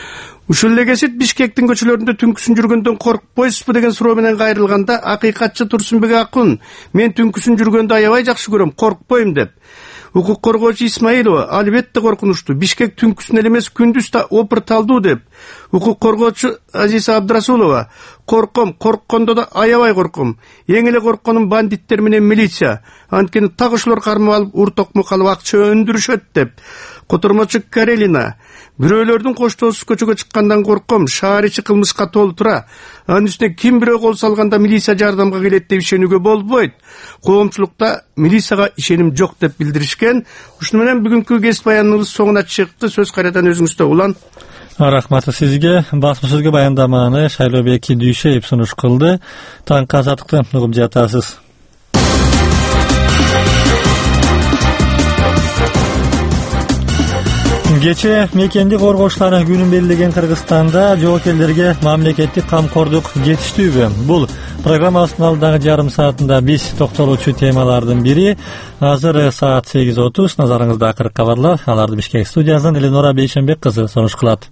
Ушул эле кесип Бишкектин көчөлөрүндө түнкүсүн жүргөндөн коркпойсузбу деген суроо менен кайрылганда, акыйкатчы Турсунбек Акун мен түнкүсүн жүргөндө аябай жакшы көрөм, коркпойм деп. Укук коргоочу Исмаилова албетте коркунучтуу. Бишкек түнкүсүн эле эмес күндүз да опырталдуу деп. Укук коргоочу Азиза Абдрасулова корком, корккондо да аябай корком. Эң эле коркконум бандиттер менен милиция. Анткени так ошолор кармап алып, ур-токмок алып акча өндүрүшөт деп. Котормочу Карелина бирөөлөрдүн коштоосуз көчөгө чыккандан корком, шаар ичи кылмышка толуу тура. Анын үстүнө ким бирөө кол салганда милиция жардамга келет деп ишенүүгө болбойт. Коомчулукта милицияга ишеним жок деп билдиришкен. Ушуну менен бүгүнкү кесип баяныбыз соңуна чыкты. Сөз кайрадан өзүңүздө, Улан. Рахмат сизге. Басмасөзгө баяндаманы Шайлообек Дүйшеев сунуш кылды. Таңкы азаттыкты угуп жатасыз. Кече мекенди коргоочулар күнүн белгилеген Кыргызстанда жоокерлерге мамлекеттик камкордук жетиштүүбү? Бул программабыздын алдагы жарым саатында биз токтолуучу темалардын бири. Азыр саат 8:30. Назарыңызда акыркы кабарлар. Аларды Бишкек студиясынан Эленора Бейшенбек кызы сунуш кылат.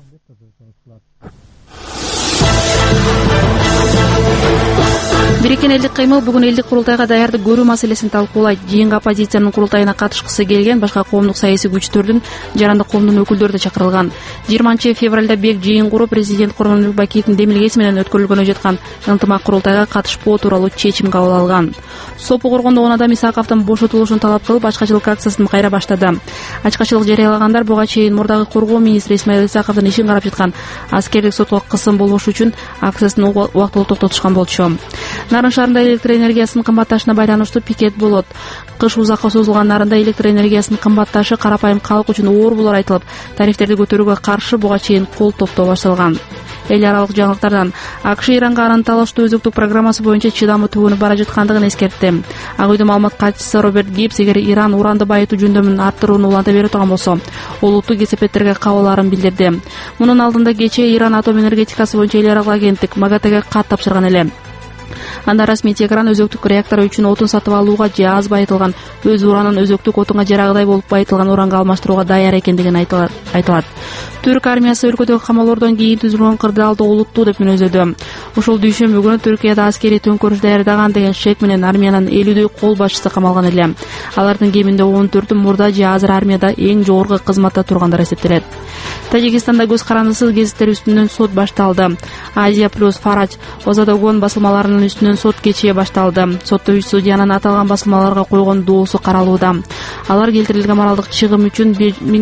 Бириккен элдик кыймыл бүгүн элдик курултайга даярдык көрүү маселесин талкуулайт. Жыйынга оппозициянын курултайына катышкысы келген башка коомдук саясий күчтөрдүн жарандык коомдун өкүлдөрү да чакырылган. 20-февралда бек жыйын куруп президент Курманбек Бакиевдин демилгеси менен өткөрүлгөнү жаткан ынтымак курултайга катышпоо тууралуу чечим кабыл алган. Сопу коргондо 10 адам Исаковдун бошотулушун талап кылып ачкачылык акциясын кайра баштады. Ачкачылык жарыялагандар буга чейин мурдагы коргоо министри Исмаил Исаковдун ишин карап жаткан аскерлик сотко кысым болбош үчүн акциясын убактылуу токтотушкан болчу. Нарын шаарында электр энергиясынын кымбатташына байланыштуу пикет болот. Кыш узакка созулган Нарында электр энергиясынын кымбатташы карапайым калк үчүн оор болор айтылып, тарифтерди көтөрүүгө каршы буга чейин кол топтоо башталган. Эл аралык жаңылыктардан АКШ Иранга анын талаштуу өзөктүк программасы боюнча чыдамы түгөнүп бара жаткандыгын эскертти. Ак үйдүн маалымат катчысы Роберт Гибс эгер Иран уранды байытуу жөндөмүн арттырууну уланта бере турган болсо, ол улуттук кесепеттерге кабылаарын билдирди. Мунун алдында кечээ Иран атом энергетикасы боюнча эл аралык агенттик МАГАТЭге кат тапшырган эле. Анда расмий Тегеран өзөктүк реактор үчүн отун сатып алууга же аз байытылган, өз уранын өзөктүк отунга жарагыдай болуп байытылган уранга алмаштырууга даяр экендигин айтылат. Түрк армиясы өлкөдөгү камалоордон кийин түзүлгөн кырдаалды олуттуу деп мүнөздөдү. Ошол дүйшөмбү күнү Түркияда аскерий төңкөрүш даярдаган деген шек менен армиянын 50дөй кол башчысы камалган эле. Алардын кеминде 14-ü мурда же азыр армияда эң жогорку кызматта тургандар эсептелет. Тажикистанда көз карандысыз гезиттер үстүнөн сот башталды. Азия плюс Фарач Озадогон басылмаларынын үстүнөн сот кечээ башталды. Сотто 3 судьянын аталган басылмаларга койгон доосу каралууда. Алар келтирилген моралдык чыгым үчүн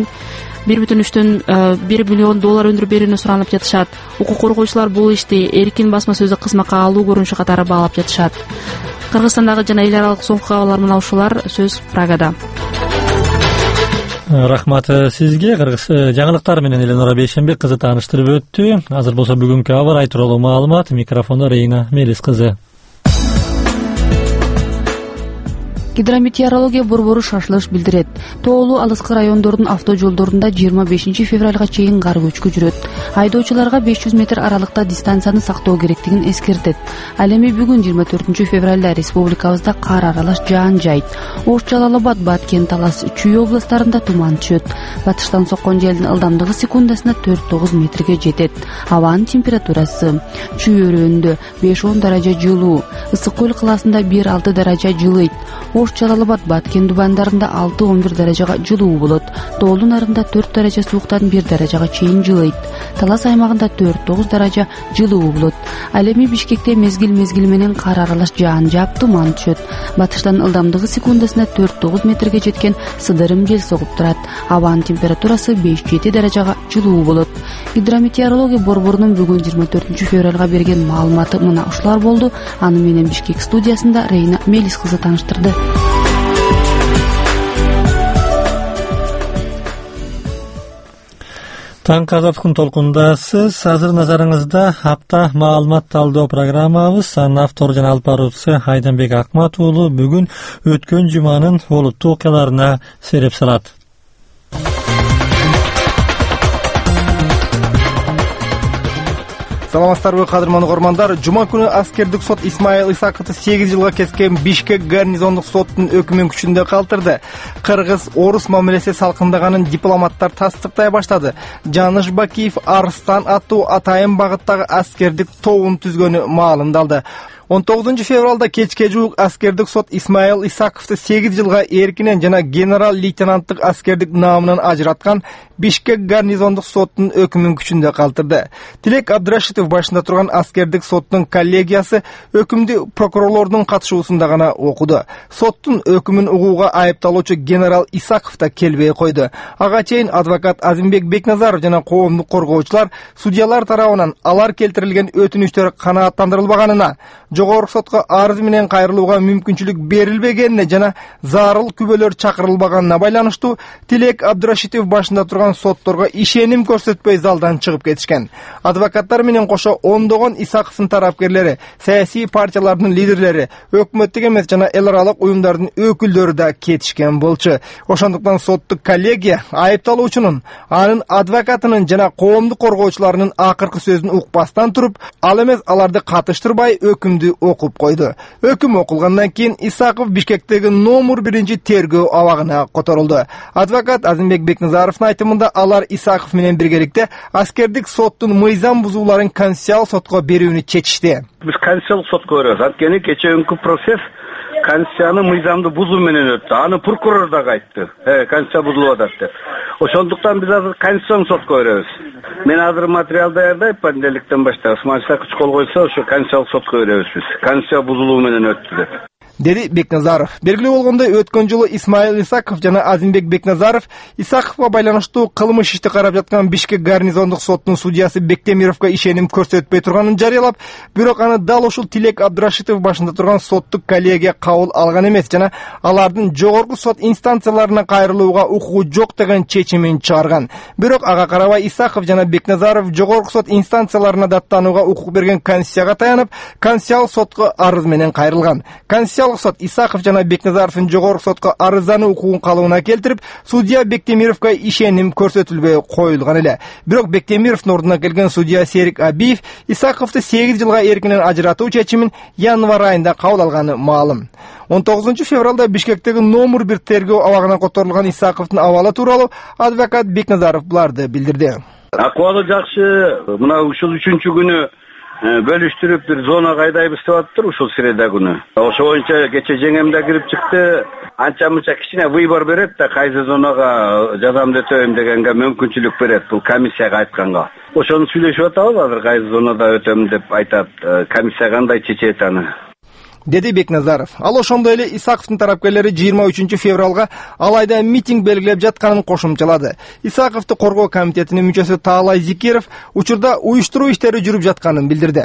1,3 миллион доллар өндүрүп берүүнү суранып жатышат. Укук коргоочулар бул ишти эркин басма сөздү кызматка алуу көрүнүшү катары баалап жатышат. Кыргызстандагы жана эл аралык соңку кабарлар мына ушулар. Сөз Прагада. Рахмат сизге. Кыргыз жаңылыктар менен Эленора Бейшенбек кызы тааныштырып өттү. Азыр болсо бүгүнкү аба ырай тууралуу маалымат. Микрофондо Рейна Мелис кызы. Гидрометеорология борбору шашылыш билдирет. Тоолуу алыскы райондордун авто жолдорунда 25-февралга чейин кар көчкү жүрөт. Айдоочуларга 500 метр аралыкта дистанцияны сактоо керектигин эскертет. Ал эми бүгүн 24-февралда республикабызда кар аралаш жаан жайт. Ош, Жалал-Абад, Баткен, Талас, Чүй областарында туман түшөт. Батыштан соккон желдин ылдамдыгы секундасына 4-9 метрге жетет. Абанын температурасы: Чүй өрөөнүндө 5-10 даража жылуу, Ысык көл калаасында 1-6 даража жылыйт. Ош, Жалал-Абад, Баткен дубандарында 6-11 даражага жылуу болот. Тоолуу Нарында 4 даража сууктан 1 даражага чейин жылыйт. Талас аймагында 4-9 даража жылуу болот. Ал эми Бишкекте мезгил менен кар аралаш жаан жаап туман түшөт. Батыштан ылдамдыгы секундасына 4-9 метрге жеткен сыдырым жел согуп турат. Абанын температурасы 5-7 даражага жылуу болот. Гидрометеорология борборунун бүгүн 24-февралга берген маалыматы мына ушулар болду. Аны менен Бишкек студиясында Рейна Мелис кызы тааныштырды. Таңкы азаттыктын толкундасыз. Азыр назарыңызда апта маалымат талдоо программабыз. Анын автору жана алып баруучусу Айданбек Акмат уулу бүгүн өткөн жуманын олуттуу окуяларына сереп салат. Саламатсыздарбы, кадырман угармандар. Жума күнү аскердик сот Исмаил Исаковду 8 жылга kesкен Бишкек гарнизондук соттун өкүмүн күчүндө калтырды. Кыргыз орус мамилеси салкындаганын дипломаттар тастыктай баштады. Жаныш Бакиев Арстан аттуу атайын багыттагы аскердик тобун түзгөнү маалымдалды. 19 февралда кечке жуук аскердик сот Исмаил Исаковду 8 жылга эркинен жана генерал-лейтенанттык аскердик наамынан ажыраткан Бишкек гарнизондук соттун өкүмүн күчүндө калтырды. Тилек Абдрашитов башында турган аскердик соттун коллегиясы өкүмдү прокурорлордун катышуусунда гана окуду. Соттун өкүмүн угууга айыпталуучу генерал Исаков да келбей койду. Ага чейин адвокат Азимбек Бекназаров жана коомдук коргоочулар судьялар тарабынан алар келтирилген өтүнүчтөр канааттандырылбаганына, жогорку сотко арыз менен кайрылууга мүмкүнчүлүк берилбегенине жана зарыл күбөлөр чакырылбаганына байланыштуу Тилек Абдрашитов башында турган сотторго ишеним көрсөтпөй залдан чыгып кетишкен. Адвокаттар менен кошо ондогон Исаковдун тарапкерлери, саясий партиялардын лидерлери, өкмөттүк эмес жана эл аралык уюмдардын өкүлдөрү да кетишкен болчу. Ошондуктан соттук коллегия айыпталуучунун, анын адвокатынын жана коомдук коргоочуларынын акыркы сөзүн укпастан туруп, ал эмес аларды катыштырбай өкүмдү окуп койду. Өкүм окулгандан кийин Исаков Бишкектеги номер 1 тергөө абагына которулду. Адвокат Азимбек Бекназаровдун айтымында алар Исаков менен биргеликте аскердик соттун мыйзам бузууларын конституциялык сотко берүүнү чечишти. Биз конституциялык сотко беребиз. Анткени кечээкү процесс конституцияны мыйзамды бузуу менен өттү. Аны прокурор да айтты. Конституция бузулуп атат деп. Ошондуктан биз азыр конституциялык сотко беребиз. Мен азыр материал даярдайт, понедельниктен баштап Исмаил Исакович кол койсо, ошо конституциялык сотко беребиз биз. Конституция бузулуу менен өттү деп. Деди Бекназаров. Белгилүү болгондой, өткөн жылы Исмаил Исаков жана Азимбек Бекназаров Исаковго байланыштуу кылмыш ишти карап жаткан Бишкек гарнизондук соттун судьясы Бектемировго ишеним көрсөтпөй турганын жарыялап, бирок аны дал ушул Тилек Абдрашитов башында турган соттук коллегия кабыл алган эмес жана алардын жогорку сот инстанцияларына кайрылууга укугу жок деген чечимин чыгарган. Бирок ага карабай Исаков жана Бекназаров жогорку сот инстанцияларына даттанууга укук берген конституцияга таянып, конституциялык сотко арыз менен кайрылган. Конституциялык сот Исаков жана Бекназаровдун жогорку сотко арыздануу укугун калыбына келтирип, судья Бектемировго ишеним көрсөтүлбөй коюлган эле. Бирок Бектемировдун ордуна келген судья Серик Абиев Исаковду 8 жылга эркинен ажыратуу чечимин январь айында кабыл алганы маалым. 19 февралда Бишкектеги номер 1 тергөө абагына которулган Исаковдун абалы тууралуу адвокат Бекназаров буларды билдирди. Акыбалы жакшы. Мына ушул 3-күнү бөлүштүрүп бир зонага айдайбыз деп атыптыр ушул среда күнү. Ошо боюнча кече жеңем да кирип чыкты. Анча-мынча кичине выбор берет да, кайсы зонага жазамды өтөйм дегенге мүмкүнчүлүк берет бул комиссияга айтканга. Ошону сүйлөшүп атабыз азыр, кайсы зонада өтөм деп айтат. Комиссия кандай чечет аны. Деди Бекназаров. Ал ошондой эле Исаковдун тарапкерлери 23 февралга алайда митинг белгилеп жатканын кошумчалады. Исаковду коргоо комитетинин мүчөсү Таалай Зикиров учурда уюштуруу иштери жүрүп жатканын билдирди.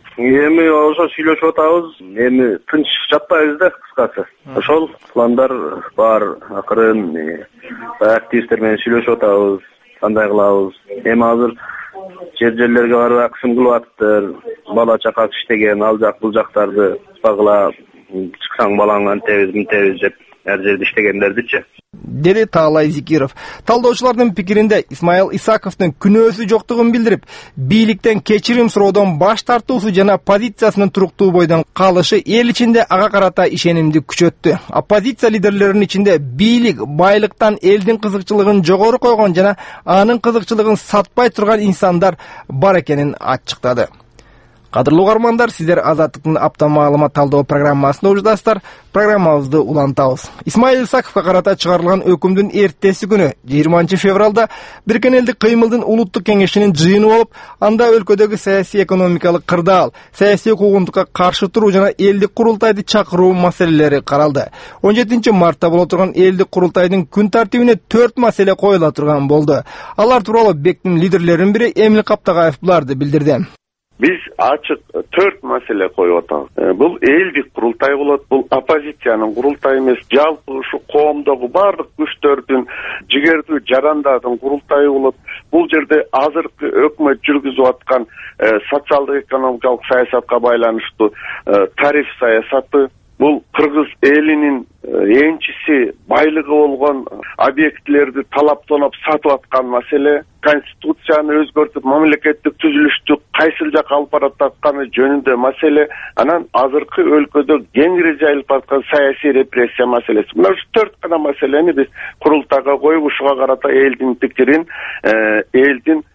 Эми ошо сүйлөшүп атабыз, эми тынч жатпайбыз да, кыскасы. Ошол пландар бар, акырын активисттер менен сүйлөшүп атабыз, кандай кылабыз. Эми азыр жерлерге барып аксым кылып атыптыр, бала чака иштеген, ал жак бул жактарды багыла чыксаң балаңы антебиз мынтебиз деп ар жерде иштегендердичи. Деди Таалай Зикиров. Талдоочулардын пикиринде Исмаил Исаковдун күнөөсү жоктугун билдирип, бийликтен кечирим суроодон баш тартуусу жана позициясынын туруктуу бойдон калышы эл ичинде ага карата ишенимди күчөттү. Оппозиция лидерлеринин ичинде бийлик байлыктан элдин кызыкчылыгын жогору койгон жана анын кызыкчылыгын сатпай турган инсандар бар экенин ачыктады. Кадырлуу угармандар, сиздер Азаттыктын апта маалымат талдоо программасында уждасыздар. Программабызды улантабыз. Исмаил Исаковго карата чыгарылган өкүмдүн эртеси күнү 20 февралда Биркен элдик кыймылдын улуттук кеңешинин жыйыны болуп, анда өлкөдөгү саясий экономикалык кырдаал, саясий куугунтукка каршы туруу жана элдик курултайды чакыруу маселелери каралды. 17 мартта боло турган элдик курултайдын күн тартибине 4 маселе коюла турган болду. Алар тууралуу БЕКтин лидерлеринин бири Эмил Каптагаев буларды билдирди. Биз ачык 4 маселе коюп атабыз. Бул элдик курултай болот, бул оппозициянын курултайы эмес, жалпы ушу коомдогу бардык күчтөрдүн, жигердүү жарандардын курултайы болот. Бул жерде азыркы өкмөт жүргүзүп аткан социалдык экономикалык саясатка байланыштуу тариф саясаты, бул кыргыз элинин энчиси байлыгы болгон объектилерди талап тоноп сатып аткан маселе, конституцияны өзгөртүп мамлекеттик түзүлүштү кайсыл жака алып баратканы жөнүндө маселе, анан азыркы өлкөдө кеңири жайылып аткан саясий репрессия маселеси. Мына ушу 4 гана маселени биз курултайга коюп, ушуга карата элдин пикирин, элдин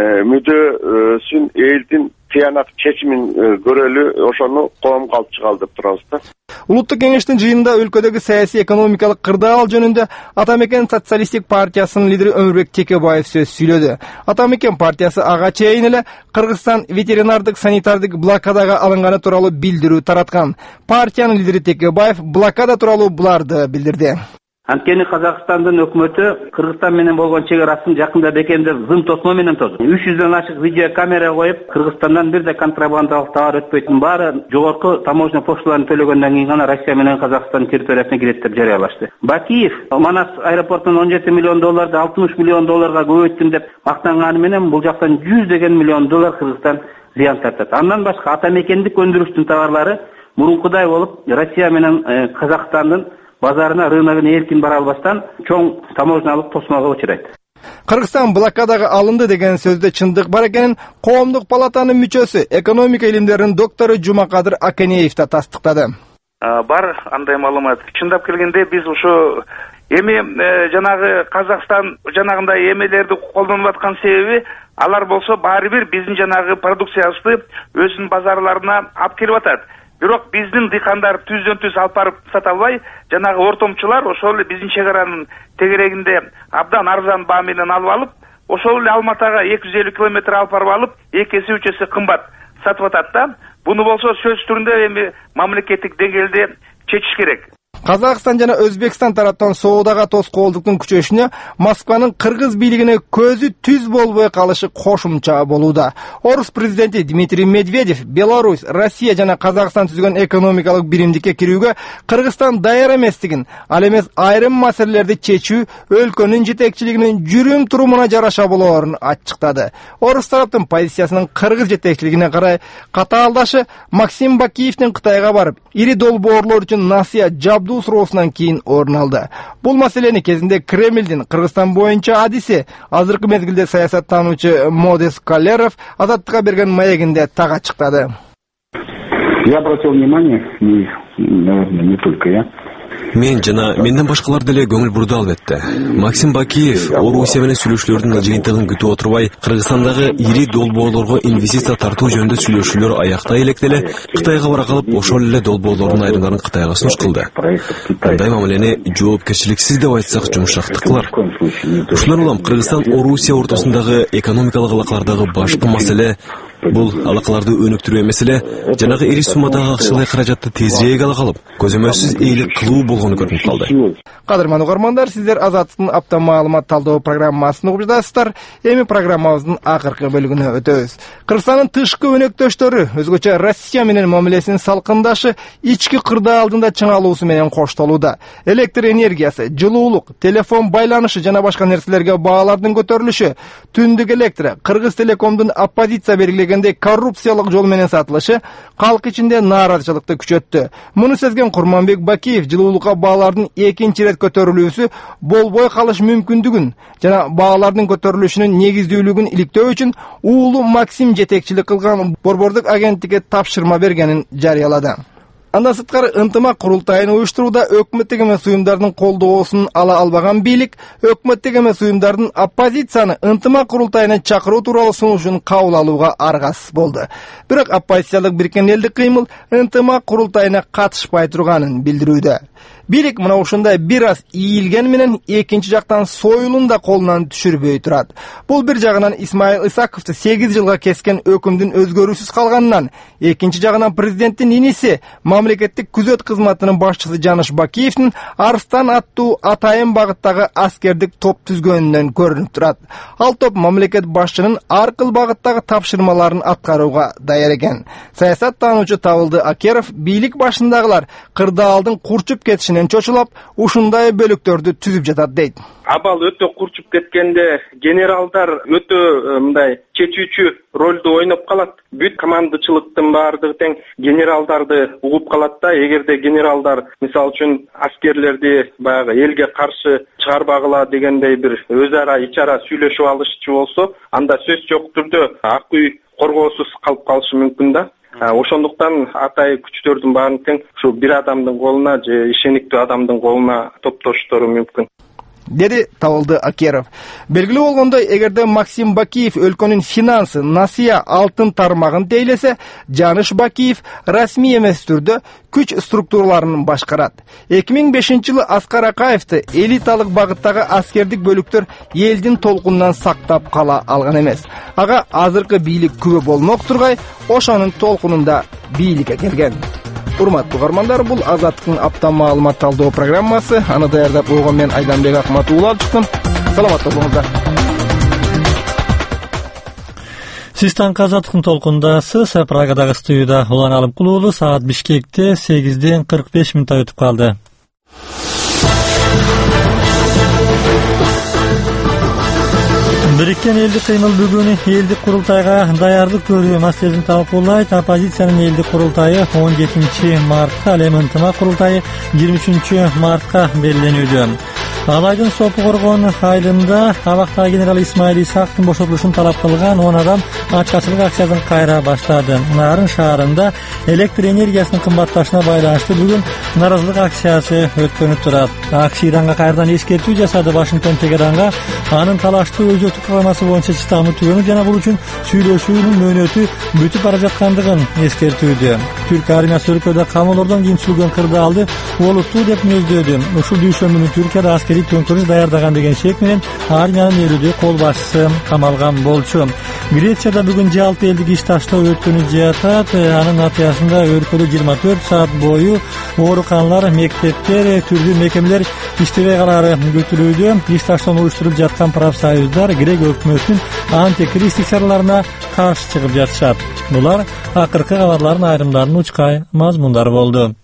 мүдөөсүн, элдин тыянак чечимин көрөлү, ошону коомго алып чыгалы деп турабыз да. Улуттук кеңештин жыйынында өлкөдөгү саясий экономикалык кырдаал жөнүндө Атамекен социалисттик партиясынын лидери Өмүрбек Текебаев сөз сүйлөдү. Атамекен партиясы ага чейин эле Кыргызстан ветеринардык санитардык блокадага алынганы тууралуу билдирүү тараткан. Партиянын лидери Текебаев блокада тууралуу буларды билдирди. Анткени Казакстандын өкмөтү Кыргызстан менен болгон чек арасын жакында бекемдеп зым тосмо менен тосду. 300дөн ашык видео камера коюп, Кыргызстандан бирде контрабандалык товар өтпөйтүн баары жогорку таможня пошталарын төлөгөндөн кийин гана Россия менен Казакстан территориясына кирет деп жарыялашты. Бакиев Манас аэропортунан 17 миллион долларды 60 миллион долларга көбөйттүм деп мактанганы менен бул жактан 100 миллион доллар Кыргызстан зыян тартат. Андан башка атамекендик өндүрүштүн товарлары мурункудай болуп Россия менен Казакстандын базарына, рыногуна эркин бара албастан чоң таможнялык тосмого учурайт. Кыргызстан блокадага алынды деген сөздө чындык бар экенин Коомдук палатанын мүчөсү, экономика илимдеринин доктору Жумакадыр Акенеев да тастыктады. Бар андай маалымат. Чындап келгенде биз ушу эми жанагы Казакстан жанагындай эмелерди колдонуп аткан себеби алар болсо баары бир биздин жанагы продукциябызды өзүнүн базарларына алып келип атат. Бирок биздин дыйкандар түздөн-түз алып барып сата албай, жанагы ортомчулар ошол эле биздин чек аранын тегерегинде абдан арзан баа менен алып алып, ошол эле Алматага 250 километр алып барып алып, 2 эсе 3 эсе кымбат сатып атат да. Буну болсо сөз түрүндө эми мамлекеттик деңгээлде чечиш керек. Казакстан жана Өзбекстан тараптан соодага тоскоолдуктун күчөшүнө Москванын кыргыз бийлигине көзү түз болбой калышы кошумча болууда. Орус президенти Дмитрий Медведев Беларусь, Россия жана Казакстан түзгөн экономикалык биримдикке кирүүгө Кыргызстан даяр эместигин, ал эмес айрым маселелерди чечүү өлкөнүн жетекчилигинин жүрүм турумуна жараша болоорун ачыктады. Орус тараптын позициясынын кыргыз жетекчилигине карай катаалдашы Максим Бакиевдин Кытайга барып, ири долбоорлор үчүн насыя жабдуу суроосунан кийин орун алды. Бул маселени кезинде Кремлдин Кыргызстан боюнча адиси, азыркы мезгилде саясаттануучу Модес Калеров Азаттыкка берген маегинде так ачыктады. Я обратил внимание, наверное, не только я. Мен жана менден башкалар деле көңүл бурду албетте. Максим Бакиев Орусия менен сүйлөшүүлөрдүн жыйынтыгын күтүп отурбай, Кыргызстандагы ири долбоорлорго инвестиция тартуу жөнүндө сүйлөшүүлөр аяктай электе эле Кытайга бара калып, ошол эле долбоорлордун айрымдарын Кытайга сунуш кылды. Мындай мамилени жоопкерчиликсиз деп айтсак жумшактык кылар. Ушулар улам Кыргызстан Орусия ортосундагы экономикалык алакалардагы башкы маселе бул алакаларды өнүктүрүү эмес эле жанагы ири суммадагы акчалай каражатты тезирээк ала калып, көзөмөлсүз ээлик кылуу болгону көрүнүп калды. Кадырман угармандар, сиздер Азаттыктын апта маалымат талдоо программасын угуп жатасыздар. Эми программабыздын акыркы бөлүгүнө өтөбүз. Кыргызстандын тышкы өнөктөштөрү, өзгөчө Россия менен мамилесинин салкындашы ички кырдаалдында чыңалуусу менен коштолууда. Электр энергиясы, жылуулук, телефон байланышы жана башка нерселерге баалардын көтөрүлүшү, түндүк электр, Кыргыз Телекомдун оппозиция белгилеген коррупциялык жол менен сатылышы калк ичинде нааразычылыкты күчөттү. Муну сезген Курманбек Бакиев жылуулукка баалардын экинчи рет көтөрүлүүсү болбой калыш мүмкүндүгүн жана баалардын көтөрүлүшүнүн негиздүүлүгүн иликтөө үчүн уулу Максим жетекчилик кылган борбордук агенттикке тапшырма бергенин жарыялады. Андан сырткары ынтымак курултайын уюштурууда өкмөттүк эмес уюмдардын колдоосун ала албаган бийлик өкмөттүк эмес уюмдардын оппозицияны ынтымак курултайына чакыруу тууралуу сунушун кабыл алууга аргасыз болду. Бирок оппозициялык Бириккен элдик кыймыл ынтымак курултайына катышпай турганын билдирүүдө. Бийлик мына ушундай бир аз ийилген менен экинчи жактан союлун да колунан түшүрбөй турат. Бул бир жагынан Исмаил Исаковду 8 жылга кескен өкүмдүн өзгөрүүсүз калганынан, экинчи жагынан президенттин иниси мамлекеттик күзөт кызматынын башчысы Жаныш Бакиевдин Арстан аттуу атайын багыттагы аскердик топ түзгөнүнөн көрүнүп турат. Ал топ мамлекет башчынын ар кыл багыттагы тапшырмаларын аткарууга даяр экен. Саясаттануучу Табылды Акеров бийлик башындагылар кырдаалдын курчуп кетишинен чочулап, ушундай бөлүктөрдү түзүп жатат дейт. Абал өтө курчуп кеткенде генералдар өтө мындай чечүүчү ролду ойноп калат. Бүт командачылыктын баардыгы тең генералдарды угуп калат да. Эгерде генералдар мисалы үчүн аскерлерди баягы элге каршы чыгарбагыла дегендей бир өз ара ич ара сүйлөшүп алышчу болсо, анда сөз жок түрдө ак үй коргоосуз калып калышы мүмкүн да. Ошондуктан атай күчтөрдүн баарын тең ушу бир адамдын колуна же ишениктүү адамдын колуна топтоштору мүмкүн, деди Табылды Акеров. Белгилүү болгондой, эгерде Максим Бакиев өлкөнүн финансы, насыя, алтын тармагын тейлесе, Жаныш Бакиев расмий эмес түрдө күч структураларын башкарат. 2005-жылы Аскар Акаевди элиталык багыттагы аскердик бөлүктөр элдин толкунунан сактап кала алган эмес. Ага азыркы бийлик күбө болмок тургай, ошонун толкунунда бийликке келген. Урматтуу угармандар, бул Азаттыктын апта маалымат талдоо программасы. Аны даярдап койгон мен Айданбек Акмат уулап чыктым. Саламатта болуңуздар. Сиз таңкы Азаттыктын толкундасыз. Прагадагы студияда Улан Алымкулуулу. Саат Бишкекте 8:45 өтүп калды. Бириккен элдик кыймыл бүгүн элдик курултайга даярдык көрүү маселесин талкуулайт. Оппозициянын элдик курултайы 17 мартка, ал эми ынтымак курултайы 23 мартка белгиленүүдө. Ал айдын сопу коргон айылында абактагы генерал Исмаил Исаковдун бошотулушун талап кылган 10 адам ачкачылык акциясын кайра баштады. Нарын шаарында электр энергиясынын кымбатташына байланыштуу бүгүн нааразылык акциясы өткөнүп турат. АКШ Иранга кайрадан эскертүү жасады. Вашингтон Тегеранга анын талаштуу өзөктүк программасы боюнча чыдамы түгөнүп жана бул үчүн сүйлөшүүнүн мөөнөтү бүтүп бара жаткандыгын эскертүүдө. Түрк армиясы өлкөдө камоолордон кийин сүргөн кырдаалды олуттуу деп мүнөздөдү. Ушул дүйшөмүнү Түркияда аскери төңкөрүш даярдаган деген шек менен армиянын элүүдө кол башчысы камалган болчу. Грецияда бүгүн жалпы элдик иш таштоо өткөнүп жатат. Анын натыйжасында өлкөдө 24 саат бою ооруканалар, мектептер, түрдүү мекемелер иштебей калары күтүлүүдө. Иш таштоону уюштуруп жаткан профсоюздар грек өкмөтүнүн антикризистик чараларына каршы чыгып жатышат. Булар акыркы кабарлардын айрымдарынын учкай мазмундары болду.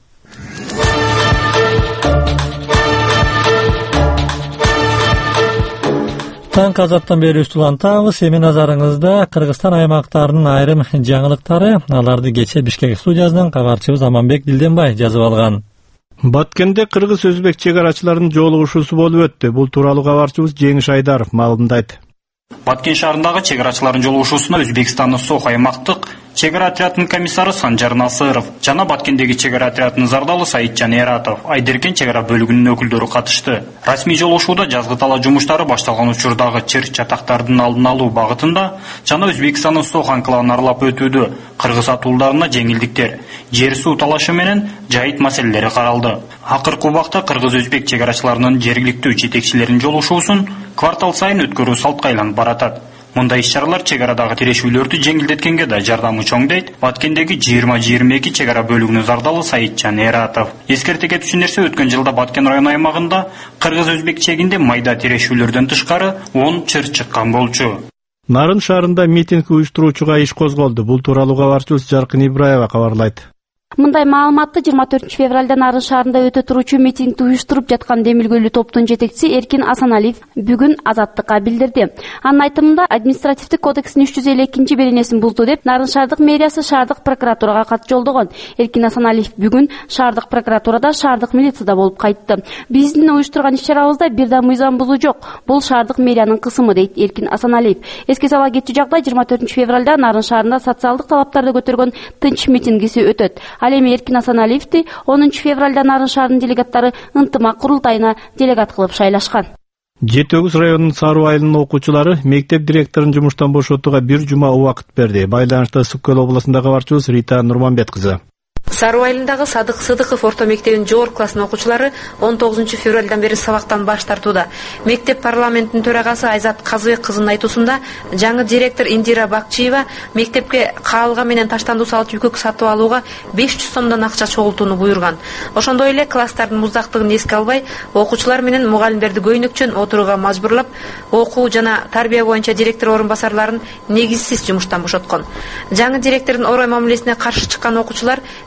Таңкы Азаттан берүүбүз улантабыз. Эми назарыңызда Кыргызстан аймактарынын айрым жаңылыктары. Аларды кече Бишкек студиясынан кабарчыбыз Аманбек Дилденбай жазып алган. Баткенде кыргыз-өзбек чегарачыларынын жолугушуусу болуп өттү. Бул тууралуу кабарчыбыз Жеңиш Айдаров маалымдайт. Баткен шаарындагы чегарачылардын жолугушуусуна Өзбекстандын Сох аймактык чегара отрядынын комиссары Санжар Насыров жана Баткендеги чегара отрядынын зардалы Саитжан Эратов, Айдеркен чегара бөлүгүнүн өкүлдөрү катышты. Расмий жолугушууда жазгы талаа жумуштары башталган учурдагы чыр-чатактардын алдын алуу багытында жана Өзбекстандын Сох анклавын аралап өтүүдө кыргыз атуулдарына жеңилдиктер, жер суу талашы менен жайыт маселелери каралды. Акыркы убакта кыргыз-өзбек чегарачыларынын жергиликтүү жетекчилеринин жолугушуусун квартал сайын өткөрүү салтка айланып баратат. Мындай иш-чаралар чегарадагы тирешүүлөрдү жеңилдеткенге да жардамы чоң дейт Баткендеги 20-22 чегара бөлүгүнүн зардалы Саитжан Эратов. Эскерте кетүүчү нерсе, өткөн жылда Баткен район аймагында кыргыз-өзбек чегинде майда тирешүүлөрдөн тышкары 10 чыр чыккан болчу. Нарын шаарында митинг уюштуруучуга иш козголду. Бул тууралуу кабарчыбыз Жаркын Ибраева кабарлайт. Мындай маалыматты 24 февралда Нарын шаарында өтө туручу митингди уюштуруп жаткан демилгөлүү топтун жетекчиси Эркин Асаналиев бүгүн Азаттыкка билдирди. Анын айтымында административдик кодекстин 352 беренесин бузду деп Нарын шаардык мэриясы шаардык прокуратурага кат жолдогон. Эркин Асаналиев бүгүн шаардык прокуратурада, шаардык милицияда болуп кайтты. Биздин уюштурган иш-чарабызда бир да мыйзам бузуу жок. Бул шаардык мэриянын кысымы дейт Эркин Асаналиев. Эске сала кетчү жагдай 24 февралда Нарын шаарында социалдык талаптарды көтөргөн тынч митингиси өтөт. Ал эми Эркин Асаналиевди 10 февралда Нарын шаарынын делегаттары ынтымак курултайына делегат кылып шайлашкан. Жети-Өгүз районунун Саруу айылынын окуучулары мектеп директорун жумуштан бошотууга 1 жума убакыт берди. Байланышта Ысык Көл областында кабарчыбыз Рита Нурманбет кызы. Саруу айылындагы Садык Сыдыков орто мектебинин жогорку класстын окуучулары 19 февралдан бери сабактан баш тартууда. Мектеп парламентинин төрагасы Айзат Казыбек кызынын айтуусунда, жаңы директор Индира Бакчиева мектепке каалга менен таштандуу салт үкүк сатып алууга 500 сомдон акча чогултууну буйруган. Ошондой эле класстардын муздактыгын эске албай, окуучулар менен мугалимдерди көйнөкчөн отурууга мажбурлап, окуу жана тарбия боюнча директор орун басарларын негизсиз жумуштан бошоткон. Жаңы директордун орой мамилесине каршы чыккан окуучулар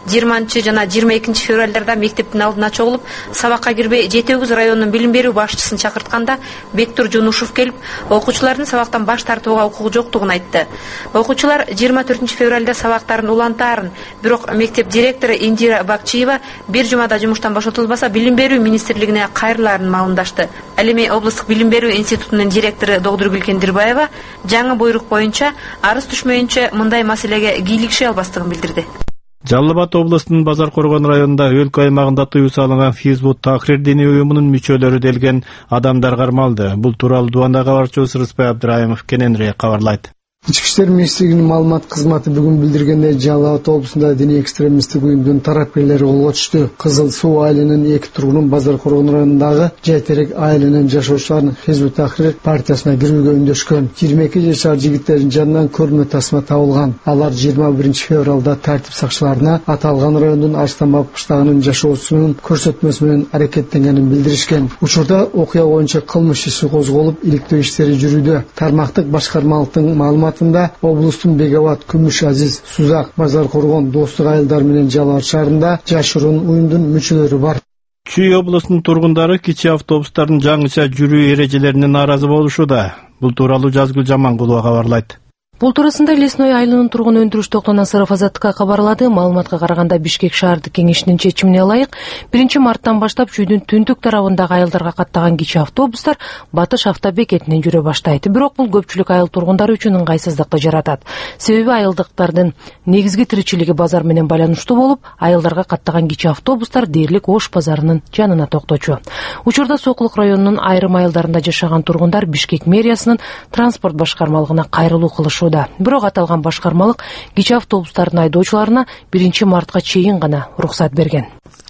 20 жана 22 февралдарда мектептин алдына чогулуп, сабакка кирбей Жети-Өгүз районунун билим берүү башчысын чакыртканда Бектур Жунушев келип, окуучулардын сабактан баш тартууга укугу жоктугун айтты. Окуучулар 24 февралда сабактарын улантаарын, бирок мектеп директору Индира Бакчиева бир жумада жумуштан бошотулбаса, билим берүү министрлигине кайрылаарын маалымдашты. Ал эми облустук билим берүү институтунун директору Догдургүл Кендирбаева жаңы буйрук боюнча арыз түшмөйүнчө мындай маселеге кийлигише албастыгын билдирди. Жалал Абад областынын Базар Коргон районунда өлкө аймагында тыюу салынган Хизбут Тахрир диний уюмунун мүчөлөрү делген адамдар кармалды. Бул тууралуу Дубанда кабарчыбыз Рыспай Абдыраимов кененирээк кабарлайт. Ички иштер министрлигинин маалымат кызматы бүгүн билдиргендей, Жалал Абад облусунда диний экстремисттик уюмдун тарапкерлери колго түштү. Кызыл Суу айылынын 2 тургунун Базар Коргон районундагы Жайтерек айылынын жашоочуларын Хизбут Тахрир партиясына кирүүгө үндөшкөн. 22 жашар жигиттердин жанынан көрмө тасма табылган. Алар 21 февралда тартип сакчыларына аталган райондун Арстанбаб кыштагынын жашоочусунун көрсөтмөсү менен аракеттенгенин билдиришкен. Учурда окуя боюнча кылмыш иши козголуп, иликтөө иштери жүрүүдө. Тармактык башкармалыктын маалыматы облустун Бегават, Күмүш, Азиз, Сузак, Базар Коргон, Достук айылдар менен Жалал Абад шаарында жашыруун уюмдун мүчөлөрү бар. Чүй облусунун тургундары кичи автобустардын жаңыча жүрүү эрежелерине нааразы болушууда. Бул тууралуу Жазгүл Жамангулова кабарлайт. Бул туурасында Лесной айылынын тургуну Өндүрүш Токтон Насыров Азаттыкка кабарлады. Маалыматка караганда Бишкек шаардык кеңешинин чечимине ылайык 1 марттан баштап чүйдүн түндүк тарабындагы айылдарга каттаган кичи автобустар Батыш авто бекетинен жүрө баштайт. Бирок бул көпчүлүк айыл тургундары үчүн ыңгайсыздыкты жаратат. Себеби айылдыктардын негизги тиричилиги базар менен байланыштуу болуп, айылдарга каттаган кичи автобустар дээрлик Ош базарынын жанына токточу. Учурда Сокулук районунун айрым айылдарында жашаган тургундар Бишкек мэриясынын транспорт башкармалыгына кайрылуу кылышууда. Бирок аталган башкармалык кичи автобустардын айдоочуларына 1 мартка чейин гана уруксат берген.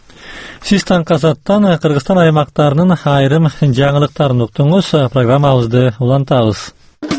Сиз Танкасаттан Кыргызстан аймактарынын айрым жаңылыктарын уктуңуз. Программабызды улантабыз.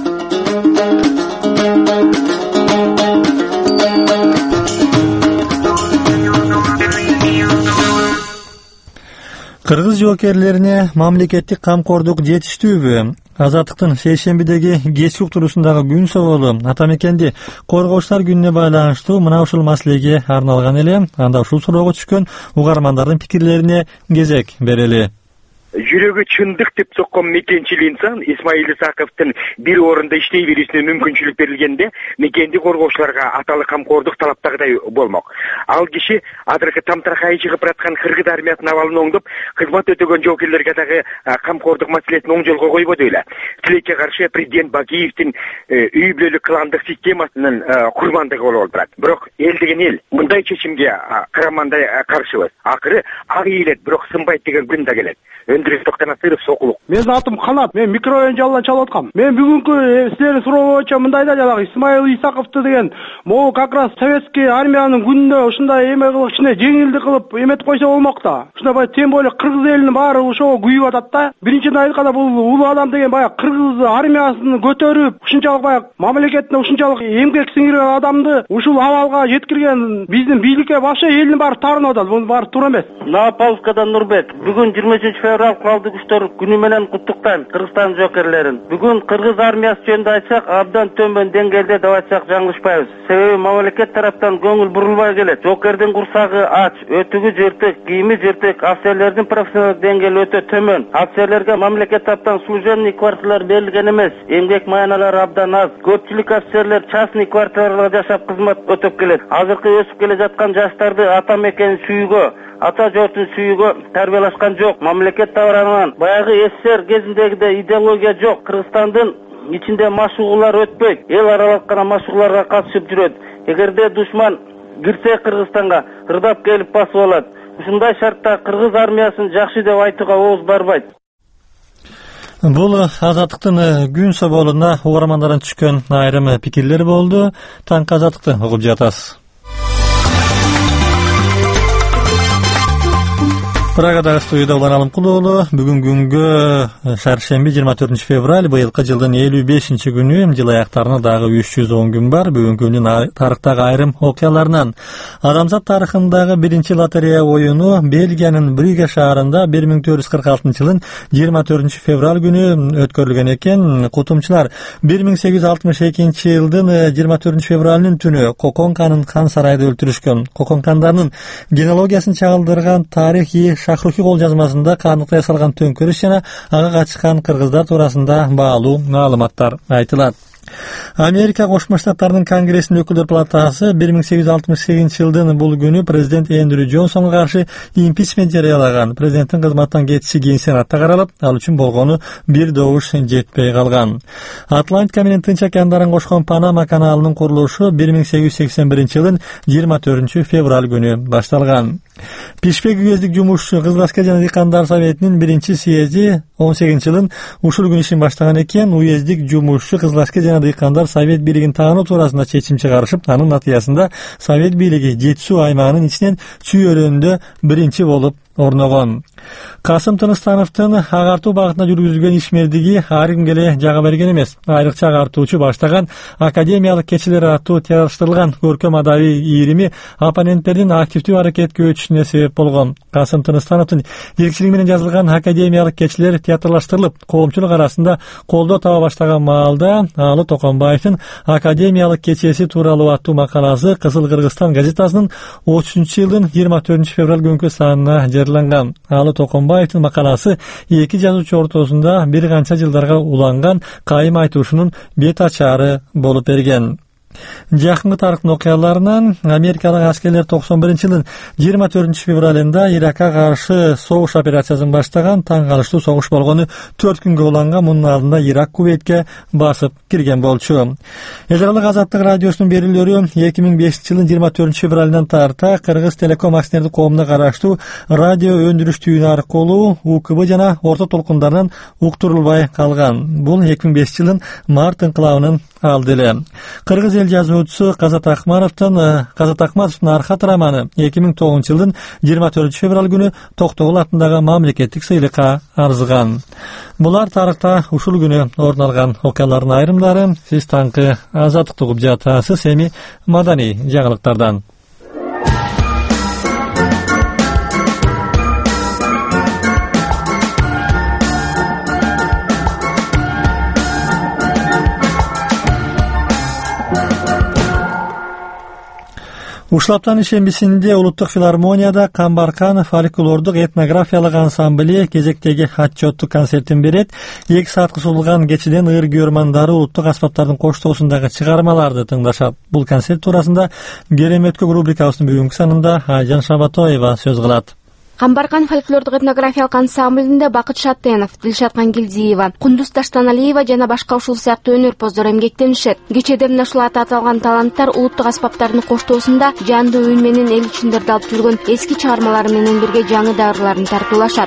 Кыргыз жоокерлерине мамлекеттик камкордук жетиштүүбү? Азаттыктын сейшембидеги кечки уктуруусундагы күн соболу ата мекенди коргоочулар күнүнө байланыштуу мына ушул маселеге арналган эле. Анда ушул суроого түшкөн угармандардын пикирлерине кезек берели. Жүрөгү чындык деп соккон мекенчил инсан Исмаил Исаковдун бир орунда иштей берүүсүнө мүмкүнчүлүк берилгенде мекенди коргоочуларга аталы камкордук талаптагыдай болмок. Ал киши азыркы тамтаракай чыгып бараткан кыргыз армиясынын абалын оңдоп, кызмат өтөгөн жоокерлерге дагы камкордук маселесин оң жолго койбоду эле. Тилекке каршы президент Бакиевдин үй бүлөлүк кландык системасынын курмандыгы болуп турат. Бирок эл деген эл мындай чечимге карамандай каршыбыз. Акыры ак ийилет, бирок сынбайт деген күн да келет. Өндүрүш Токтон Насыров, Сокулук. Менин атым Канат. Мен микрорайон жалынан чалып аткам. Мен бүгүнкү силердин суроо боюнча мындайда жанагы Исмаил Исаковду деген могу как раз советский армиянын күнүнө ушундай эме кылып кичине жеңилдик кылып эметип койсо болмок да. Ушундай баягы тем более кыргыз элинин баары ошого күйүп атат да. Биринчиден айтканда бул улуу адам деген баягы кыргыз армиясын көтөрүп, ушунчалык баягы мамлекетине ушунчалык эмгек сиңирген адамды ушул абалга жеткирген биздин бийликке вообще элдин баары таарынып атат. Бул баары туура эмес. Новополоцкадан Нурбек. Бүгүн 23 февраль куралдуу күчтөр күнү менен куттуктайм Кыргызстан жоокерлерин. Бүгүн кыргыз армиясы жөнүндө айтсак, абдан төмөн деңгээлде деп айтсак жаңылышпайбыз. Себеби мамлекет тараптан көңүл бурулбай келет. Жоокердин курсагы ач, өтүгү жыртык, кийими жыртык, офицерлердин профессионалдык деңгээли өтө төмөн. Офицерлерге мамлекет тараптан служебный квартиралар берилген эмес, эмгек маяналары абдан аз. Көпчүлүк офицерлер частный квартираларда жашап кызмат өтөп келет. Азыркы өсүп келе жаткан жаштарды ата мекенин сүйүүгө, ата жортун сүйүүгө тарбиялашкан жок. Мамлекет тарабынан баягы СССР кезиндегидей идеология жок. Кыргызстандын ичинде машыгуулар өтпөйт. Эл аралык гана машыгууларга катышып жүрөт. Эгерде душман кирсе Кыргызстанга ырдап келип басып алат. Ушундай шартта кыргыз армиясын жакшы деп айтууга ооз барбайт. Бул Азаттыктын күн соболуна угармандардан түшкөн айрым пикирлер болду. Танк Азаттыкты угуп жатасыз. Прагадагы студияда Улан Алымкулуулу. Бүгүн күнгө шаршемби 24 февраль, быйылкы жылдын 55 күнү, жыл аяктарына дагы 310 күн бар. Бүгүн күндүн тарыхтагы айрым окуяларынан адамзат тарыхындагы биринчи лотерея оюну Бельгиянын Бриге шаарында 1446 жылдын 24 февраль күнү өткөрүлгөн экен. Кутумчулар 1862 жылдын 24 февралынын түнү Коконканын хан сарайда өлтүрүшкөн. Коконкандардын генеалогиясын чагылдырган тарихи Шахрухи кол жазмасында кандыкта ясалган төңкөрүш жана ага качкан кыргыздар туурасында баалуу маалыматтар айтылат. Америка Кошмо Штаттарынын Конгрессинин өкүлдөр палатасы 1868 жылдын бул күнү президент Эндрю Джонсонго каршы импичмент жарыялаган. Президенттин кызматтан кетиши кийин Сенатта каралып, ал үчүн болгону бир добуш жетпей калган. Атлантика менен Тынч океандарын кошкон Панама каналынын курулушу 1881 жылдын 24 февраль күнү башталган. Пишпек уездик жумушчу Кызыл Аскер жана Дыйкандар советинин биринчи съезди 18 жылдын ушул күнү ишин баштаган экен. Уездик жумушчу Кызыл Аскер жана Дыйкандар совет бийлигин таануу туурасында чечим чыгарышып, анын натыйжасында совет бийлиги Жетису аймагынын ичинен Чүй-Өрөндө биринчи болуп орногон. Касым Тыныстановдун агартуу багытында жүргүзүлгөн ишмердиги ар кимге эле жага берген эмес. Айрыкча агартуучу баштаган академиялык кечилер аттуу театрыштырылган көркөм адабий ийрими оппоненттердин активдүү аракетке өтүшүнө себеп болгон. Касым Тыныстановдун жетекчилиги менен жазылган академиялык кечилер театрлаштырылып, коомчулук арасында колдоо таба баштаган маалда Алы Токонбаевдин академиялык кечеси тууралуу аттуу макаласы Кызыл Кыргызстан газетасынын 33 жылдын 24 февраль күнкү санына жарыяланган. Алы Токонбаевдин макаласы эки жазуучу ортосунда бир канча жылдарга уланган кайым айтуушунун бет ачаары болуп берген. Жакынкы тарыхтын окуяларынан Америкалык аскерлер 91 жылдын 24 февралында Иракка каршы согуш операциясын баштаган. Таң калыштуу согуш болгону 4 күнгө уланган. Мунун алдында Ирак Кувейтке басып кирген болчу. Эл аралык Азаттык радиосунун берүүлөрү 2005 жылдын 24 февралынан тарта Кыргыз Телеком акционердик коомуна караштуу радио өндүрүштүүнү аркылуу УКБ жана орто толкундарынан уктурулбай калган. Бул 2005 жылдын март инкылабынын алды эле. Кыргыз эл жазуучусу Казат Акматовдун Архат романы 2009 жылдын 24 февраль күнү Токтогул атындагы мамлекеттик сыйлыкка арзыган. Булар тарыхта ушул күнү орун алган окуялардын айрымдары. Сиз таңкы Азаттыкты угуп жатасыз. Эми маданий жаңылыктардан. Ушул аптанын шембисинде Улуттук филармонияда Камбаркан фольклордук этнографиялык ансамбль кезектеги отчеттук концертин берет. 2 саатка созулган кечиден ыр күйөрмандары улуттук аспаптардын коштоосундагы чыгармаларды тыңдашат. Бул концерт туурасында кереметтүү рубрикабыздын бүгүнкү санында Айжан Шабатоева сөз кылат. Камбаркан фольклордук этнографиялык ансамблинде Бакыт Шатенов, Дилшат Кангелдиева, Кундуз Таштаналиева жана башка ушул сыяктуу өнөрпоздор эмгектенишет. Кечеде мына ушул аты аталган таланттар улуттук аспаптардын коштоосунда жандуу үн менен эл ичиндерди алып жүргөн эски чыгармалары менен бирге жаңы дагырларын тартуулашат.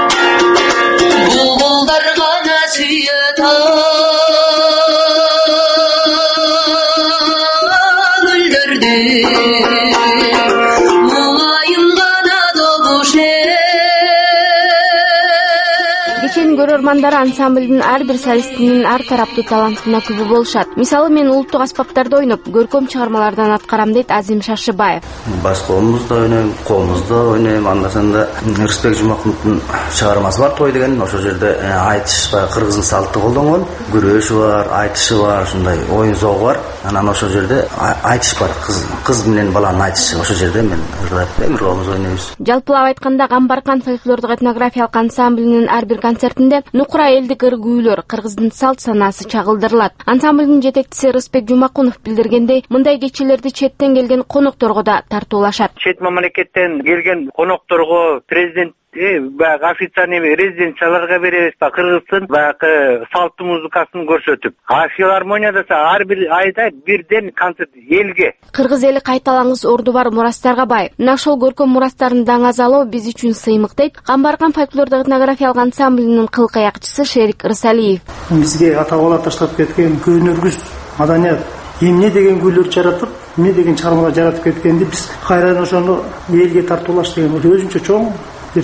Көрөрмандары ансамблдин ар бир солистинин ар тараптуу талантына күбө болушат. Мисалы мен улуттук аспаптарда ойноп, көркөм чыгармалардан аткарам дейт Азим Шашыбаев. Баш коомузда ойнойм, коомузда ойнойм. Анда санда Рысбек Жумакуловдун чыгармасы бар, той деген. Ошол жерде айтыш бар, кыргыздын салты колдонгон. Күрөшү бар, айтышы бар, ушундай оюн зогу бар. Анан ошол жерде айтыш бар, кыз менен баланын айтышы. Ошол жерде мен ыргап коомуз ойнойбуз. Жалпылап айтканда Камбаркан фольклордук этнографиялык ансамблинин ар бир концертинде нукура элдик ыр күүлөр, кыргыздын салт санаасы чагылдырылат. Ансамблдин жетекчиси Рысбек Жумакунов билдиргендей, мындай кечелерди четтен келген конокторго да тартуулашат. Чет мамлекеттен келген конокторго президент баягы официальный резиденцияларга беребиз, кыргыздын баягы салттуу музыкасын көрсөтүп. А филармонияда ар бир айда бирден концерт элге. Кыргыз эли кайталаңыз орду бар мурастарга бай. Мына ошол көркөм мурастарын даңазалоо биз үчүн сыймык дейт Камбаркан фольклордук этнографиялык ансамблинин кыл каякчысы Шерик Рысалиев. Бизге ата-бала таштап кеткен көнөргүз маданият эмне деген күйлөр жаратып, эмне деген чыгармалар жаратып кеткенди биз кайрадан ошону элге тартуулаш деген өзүнчө чоң бир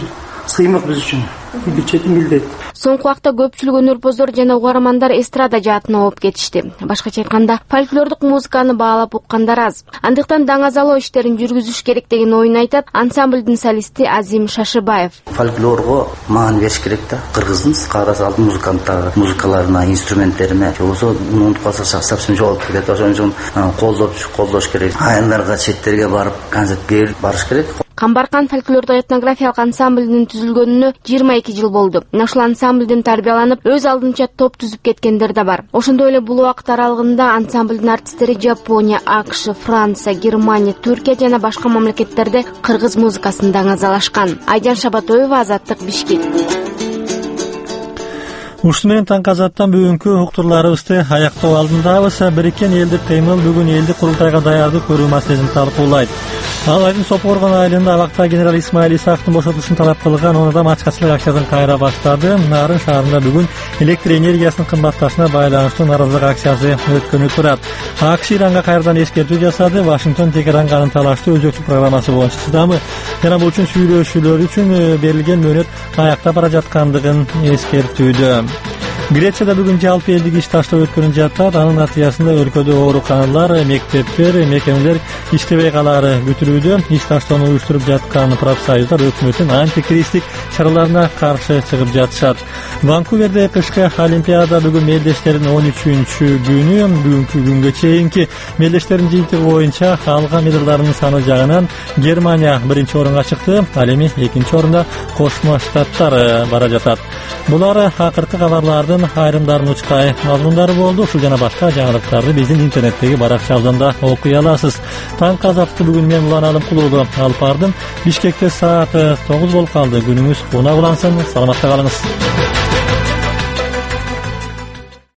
сыймык биз үчүн. Бюджет милдет. Соңку убакта көпчүлүк өнөрпоздор жана угармандар эстрада жаатына ооп кетишти. Башкача айтканда, фольклордук музыканы баалап уккандар аз. Андыктан даңазалоо иштерин жүргүзүш керек деген оюн айтат ансамблдын солисти Азим Шашыбаев. Фольклорго маан бериш керек да. Кыргыздын карасалдын музыкаларына, инструменттерине, болсо унутуп калса совсем жоголуп кетет. Ошон үчүн колдош керек. Айылдарга, четтерге барып, концерт берип барыш керек. Камбаркан фольклордук этнографиялык ансамблдын түзүлгөнүнө 22 жыл болду. Ушул ансамблдын тарбияланып, өз алдынча топ түзүп кеткендер да бар. Ошондой эле бул убакыт аралыгында ансамблдын артисттери Жапония, АКШ, Франция, Германия, Түркия жана башка мамлекеттерде кыргыз музыкасын даңазалашкан. Айжан Шабатоева, Азаттык, Бишкек. Ушул менен таңкы Азаттан бүгүнкү уктурларыбызды аяктоо алдындабыз. Бириккен элдик кыймыл бүгүн элдик курултайга даярдык көрүү маселесин талкуулайт. Ал айдын Сопоргон айылында абакта генерал Исмаил Исаковдун бошотулушун талап кылган онда мачкачылык акчасын кайра баштады. Нарын шаарында бүгүн электр энергиясынын кымбатташына байланыштуу нааразылык акциясы өткөнү турат. АКШ Иранга кайрадан эскертүү жасады. Вашингтон Тегеранга анын талаштуу өзөкчү программасы боюнча чыдамы жана бул үчүн сүйлөшүүлөр үчүн берилген мөөнөт аякта бара жаткандыгын эскертүүдө. Грецияда бүгүн жалпы элдик иш таштоо өткөрүлүп жатат. Анын натыйжасында өлкөдө ооруканалар, мектептер, мекемелер иштебей калаары күтүлүүдө. Иш таштоону уюштуруп жаткан профсоюздар өкмөттүн антикризистик чараларына каршы чыгып жатышат. Ванкуверде кышкы олимпиада бүгүн мелдештердин 13-күнү. Бүгүнкү күнгө чейинки мелдештердин жыйынтыгы боюнча алган медалдардын саны жагынан Германия биринчи орунга чыкты. Ал эми экинчи орунда Кошмо Штаттар бара жатат. Булар акыркы кабарлардын айрымдарын учкай мазмундары болду. Ушул жана башка жаңылыктарды биздин интернеттеги баракчабыздан да окуй аласыз. Таңкы Азатты бүгүн мен Улан Алымкуловду алып бардым. Бишкекте саат 9 болуп калды. Күнүңүз кунак улансын. Саламатта калыңыз.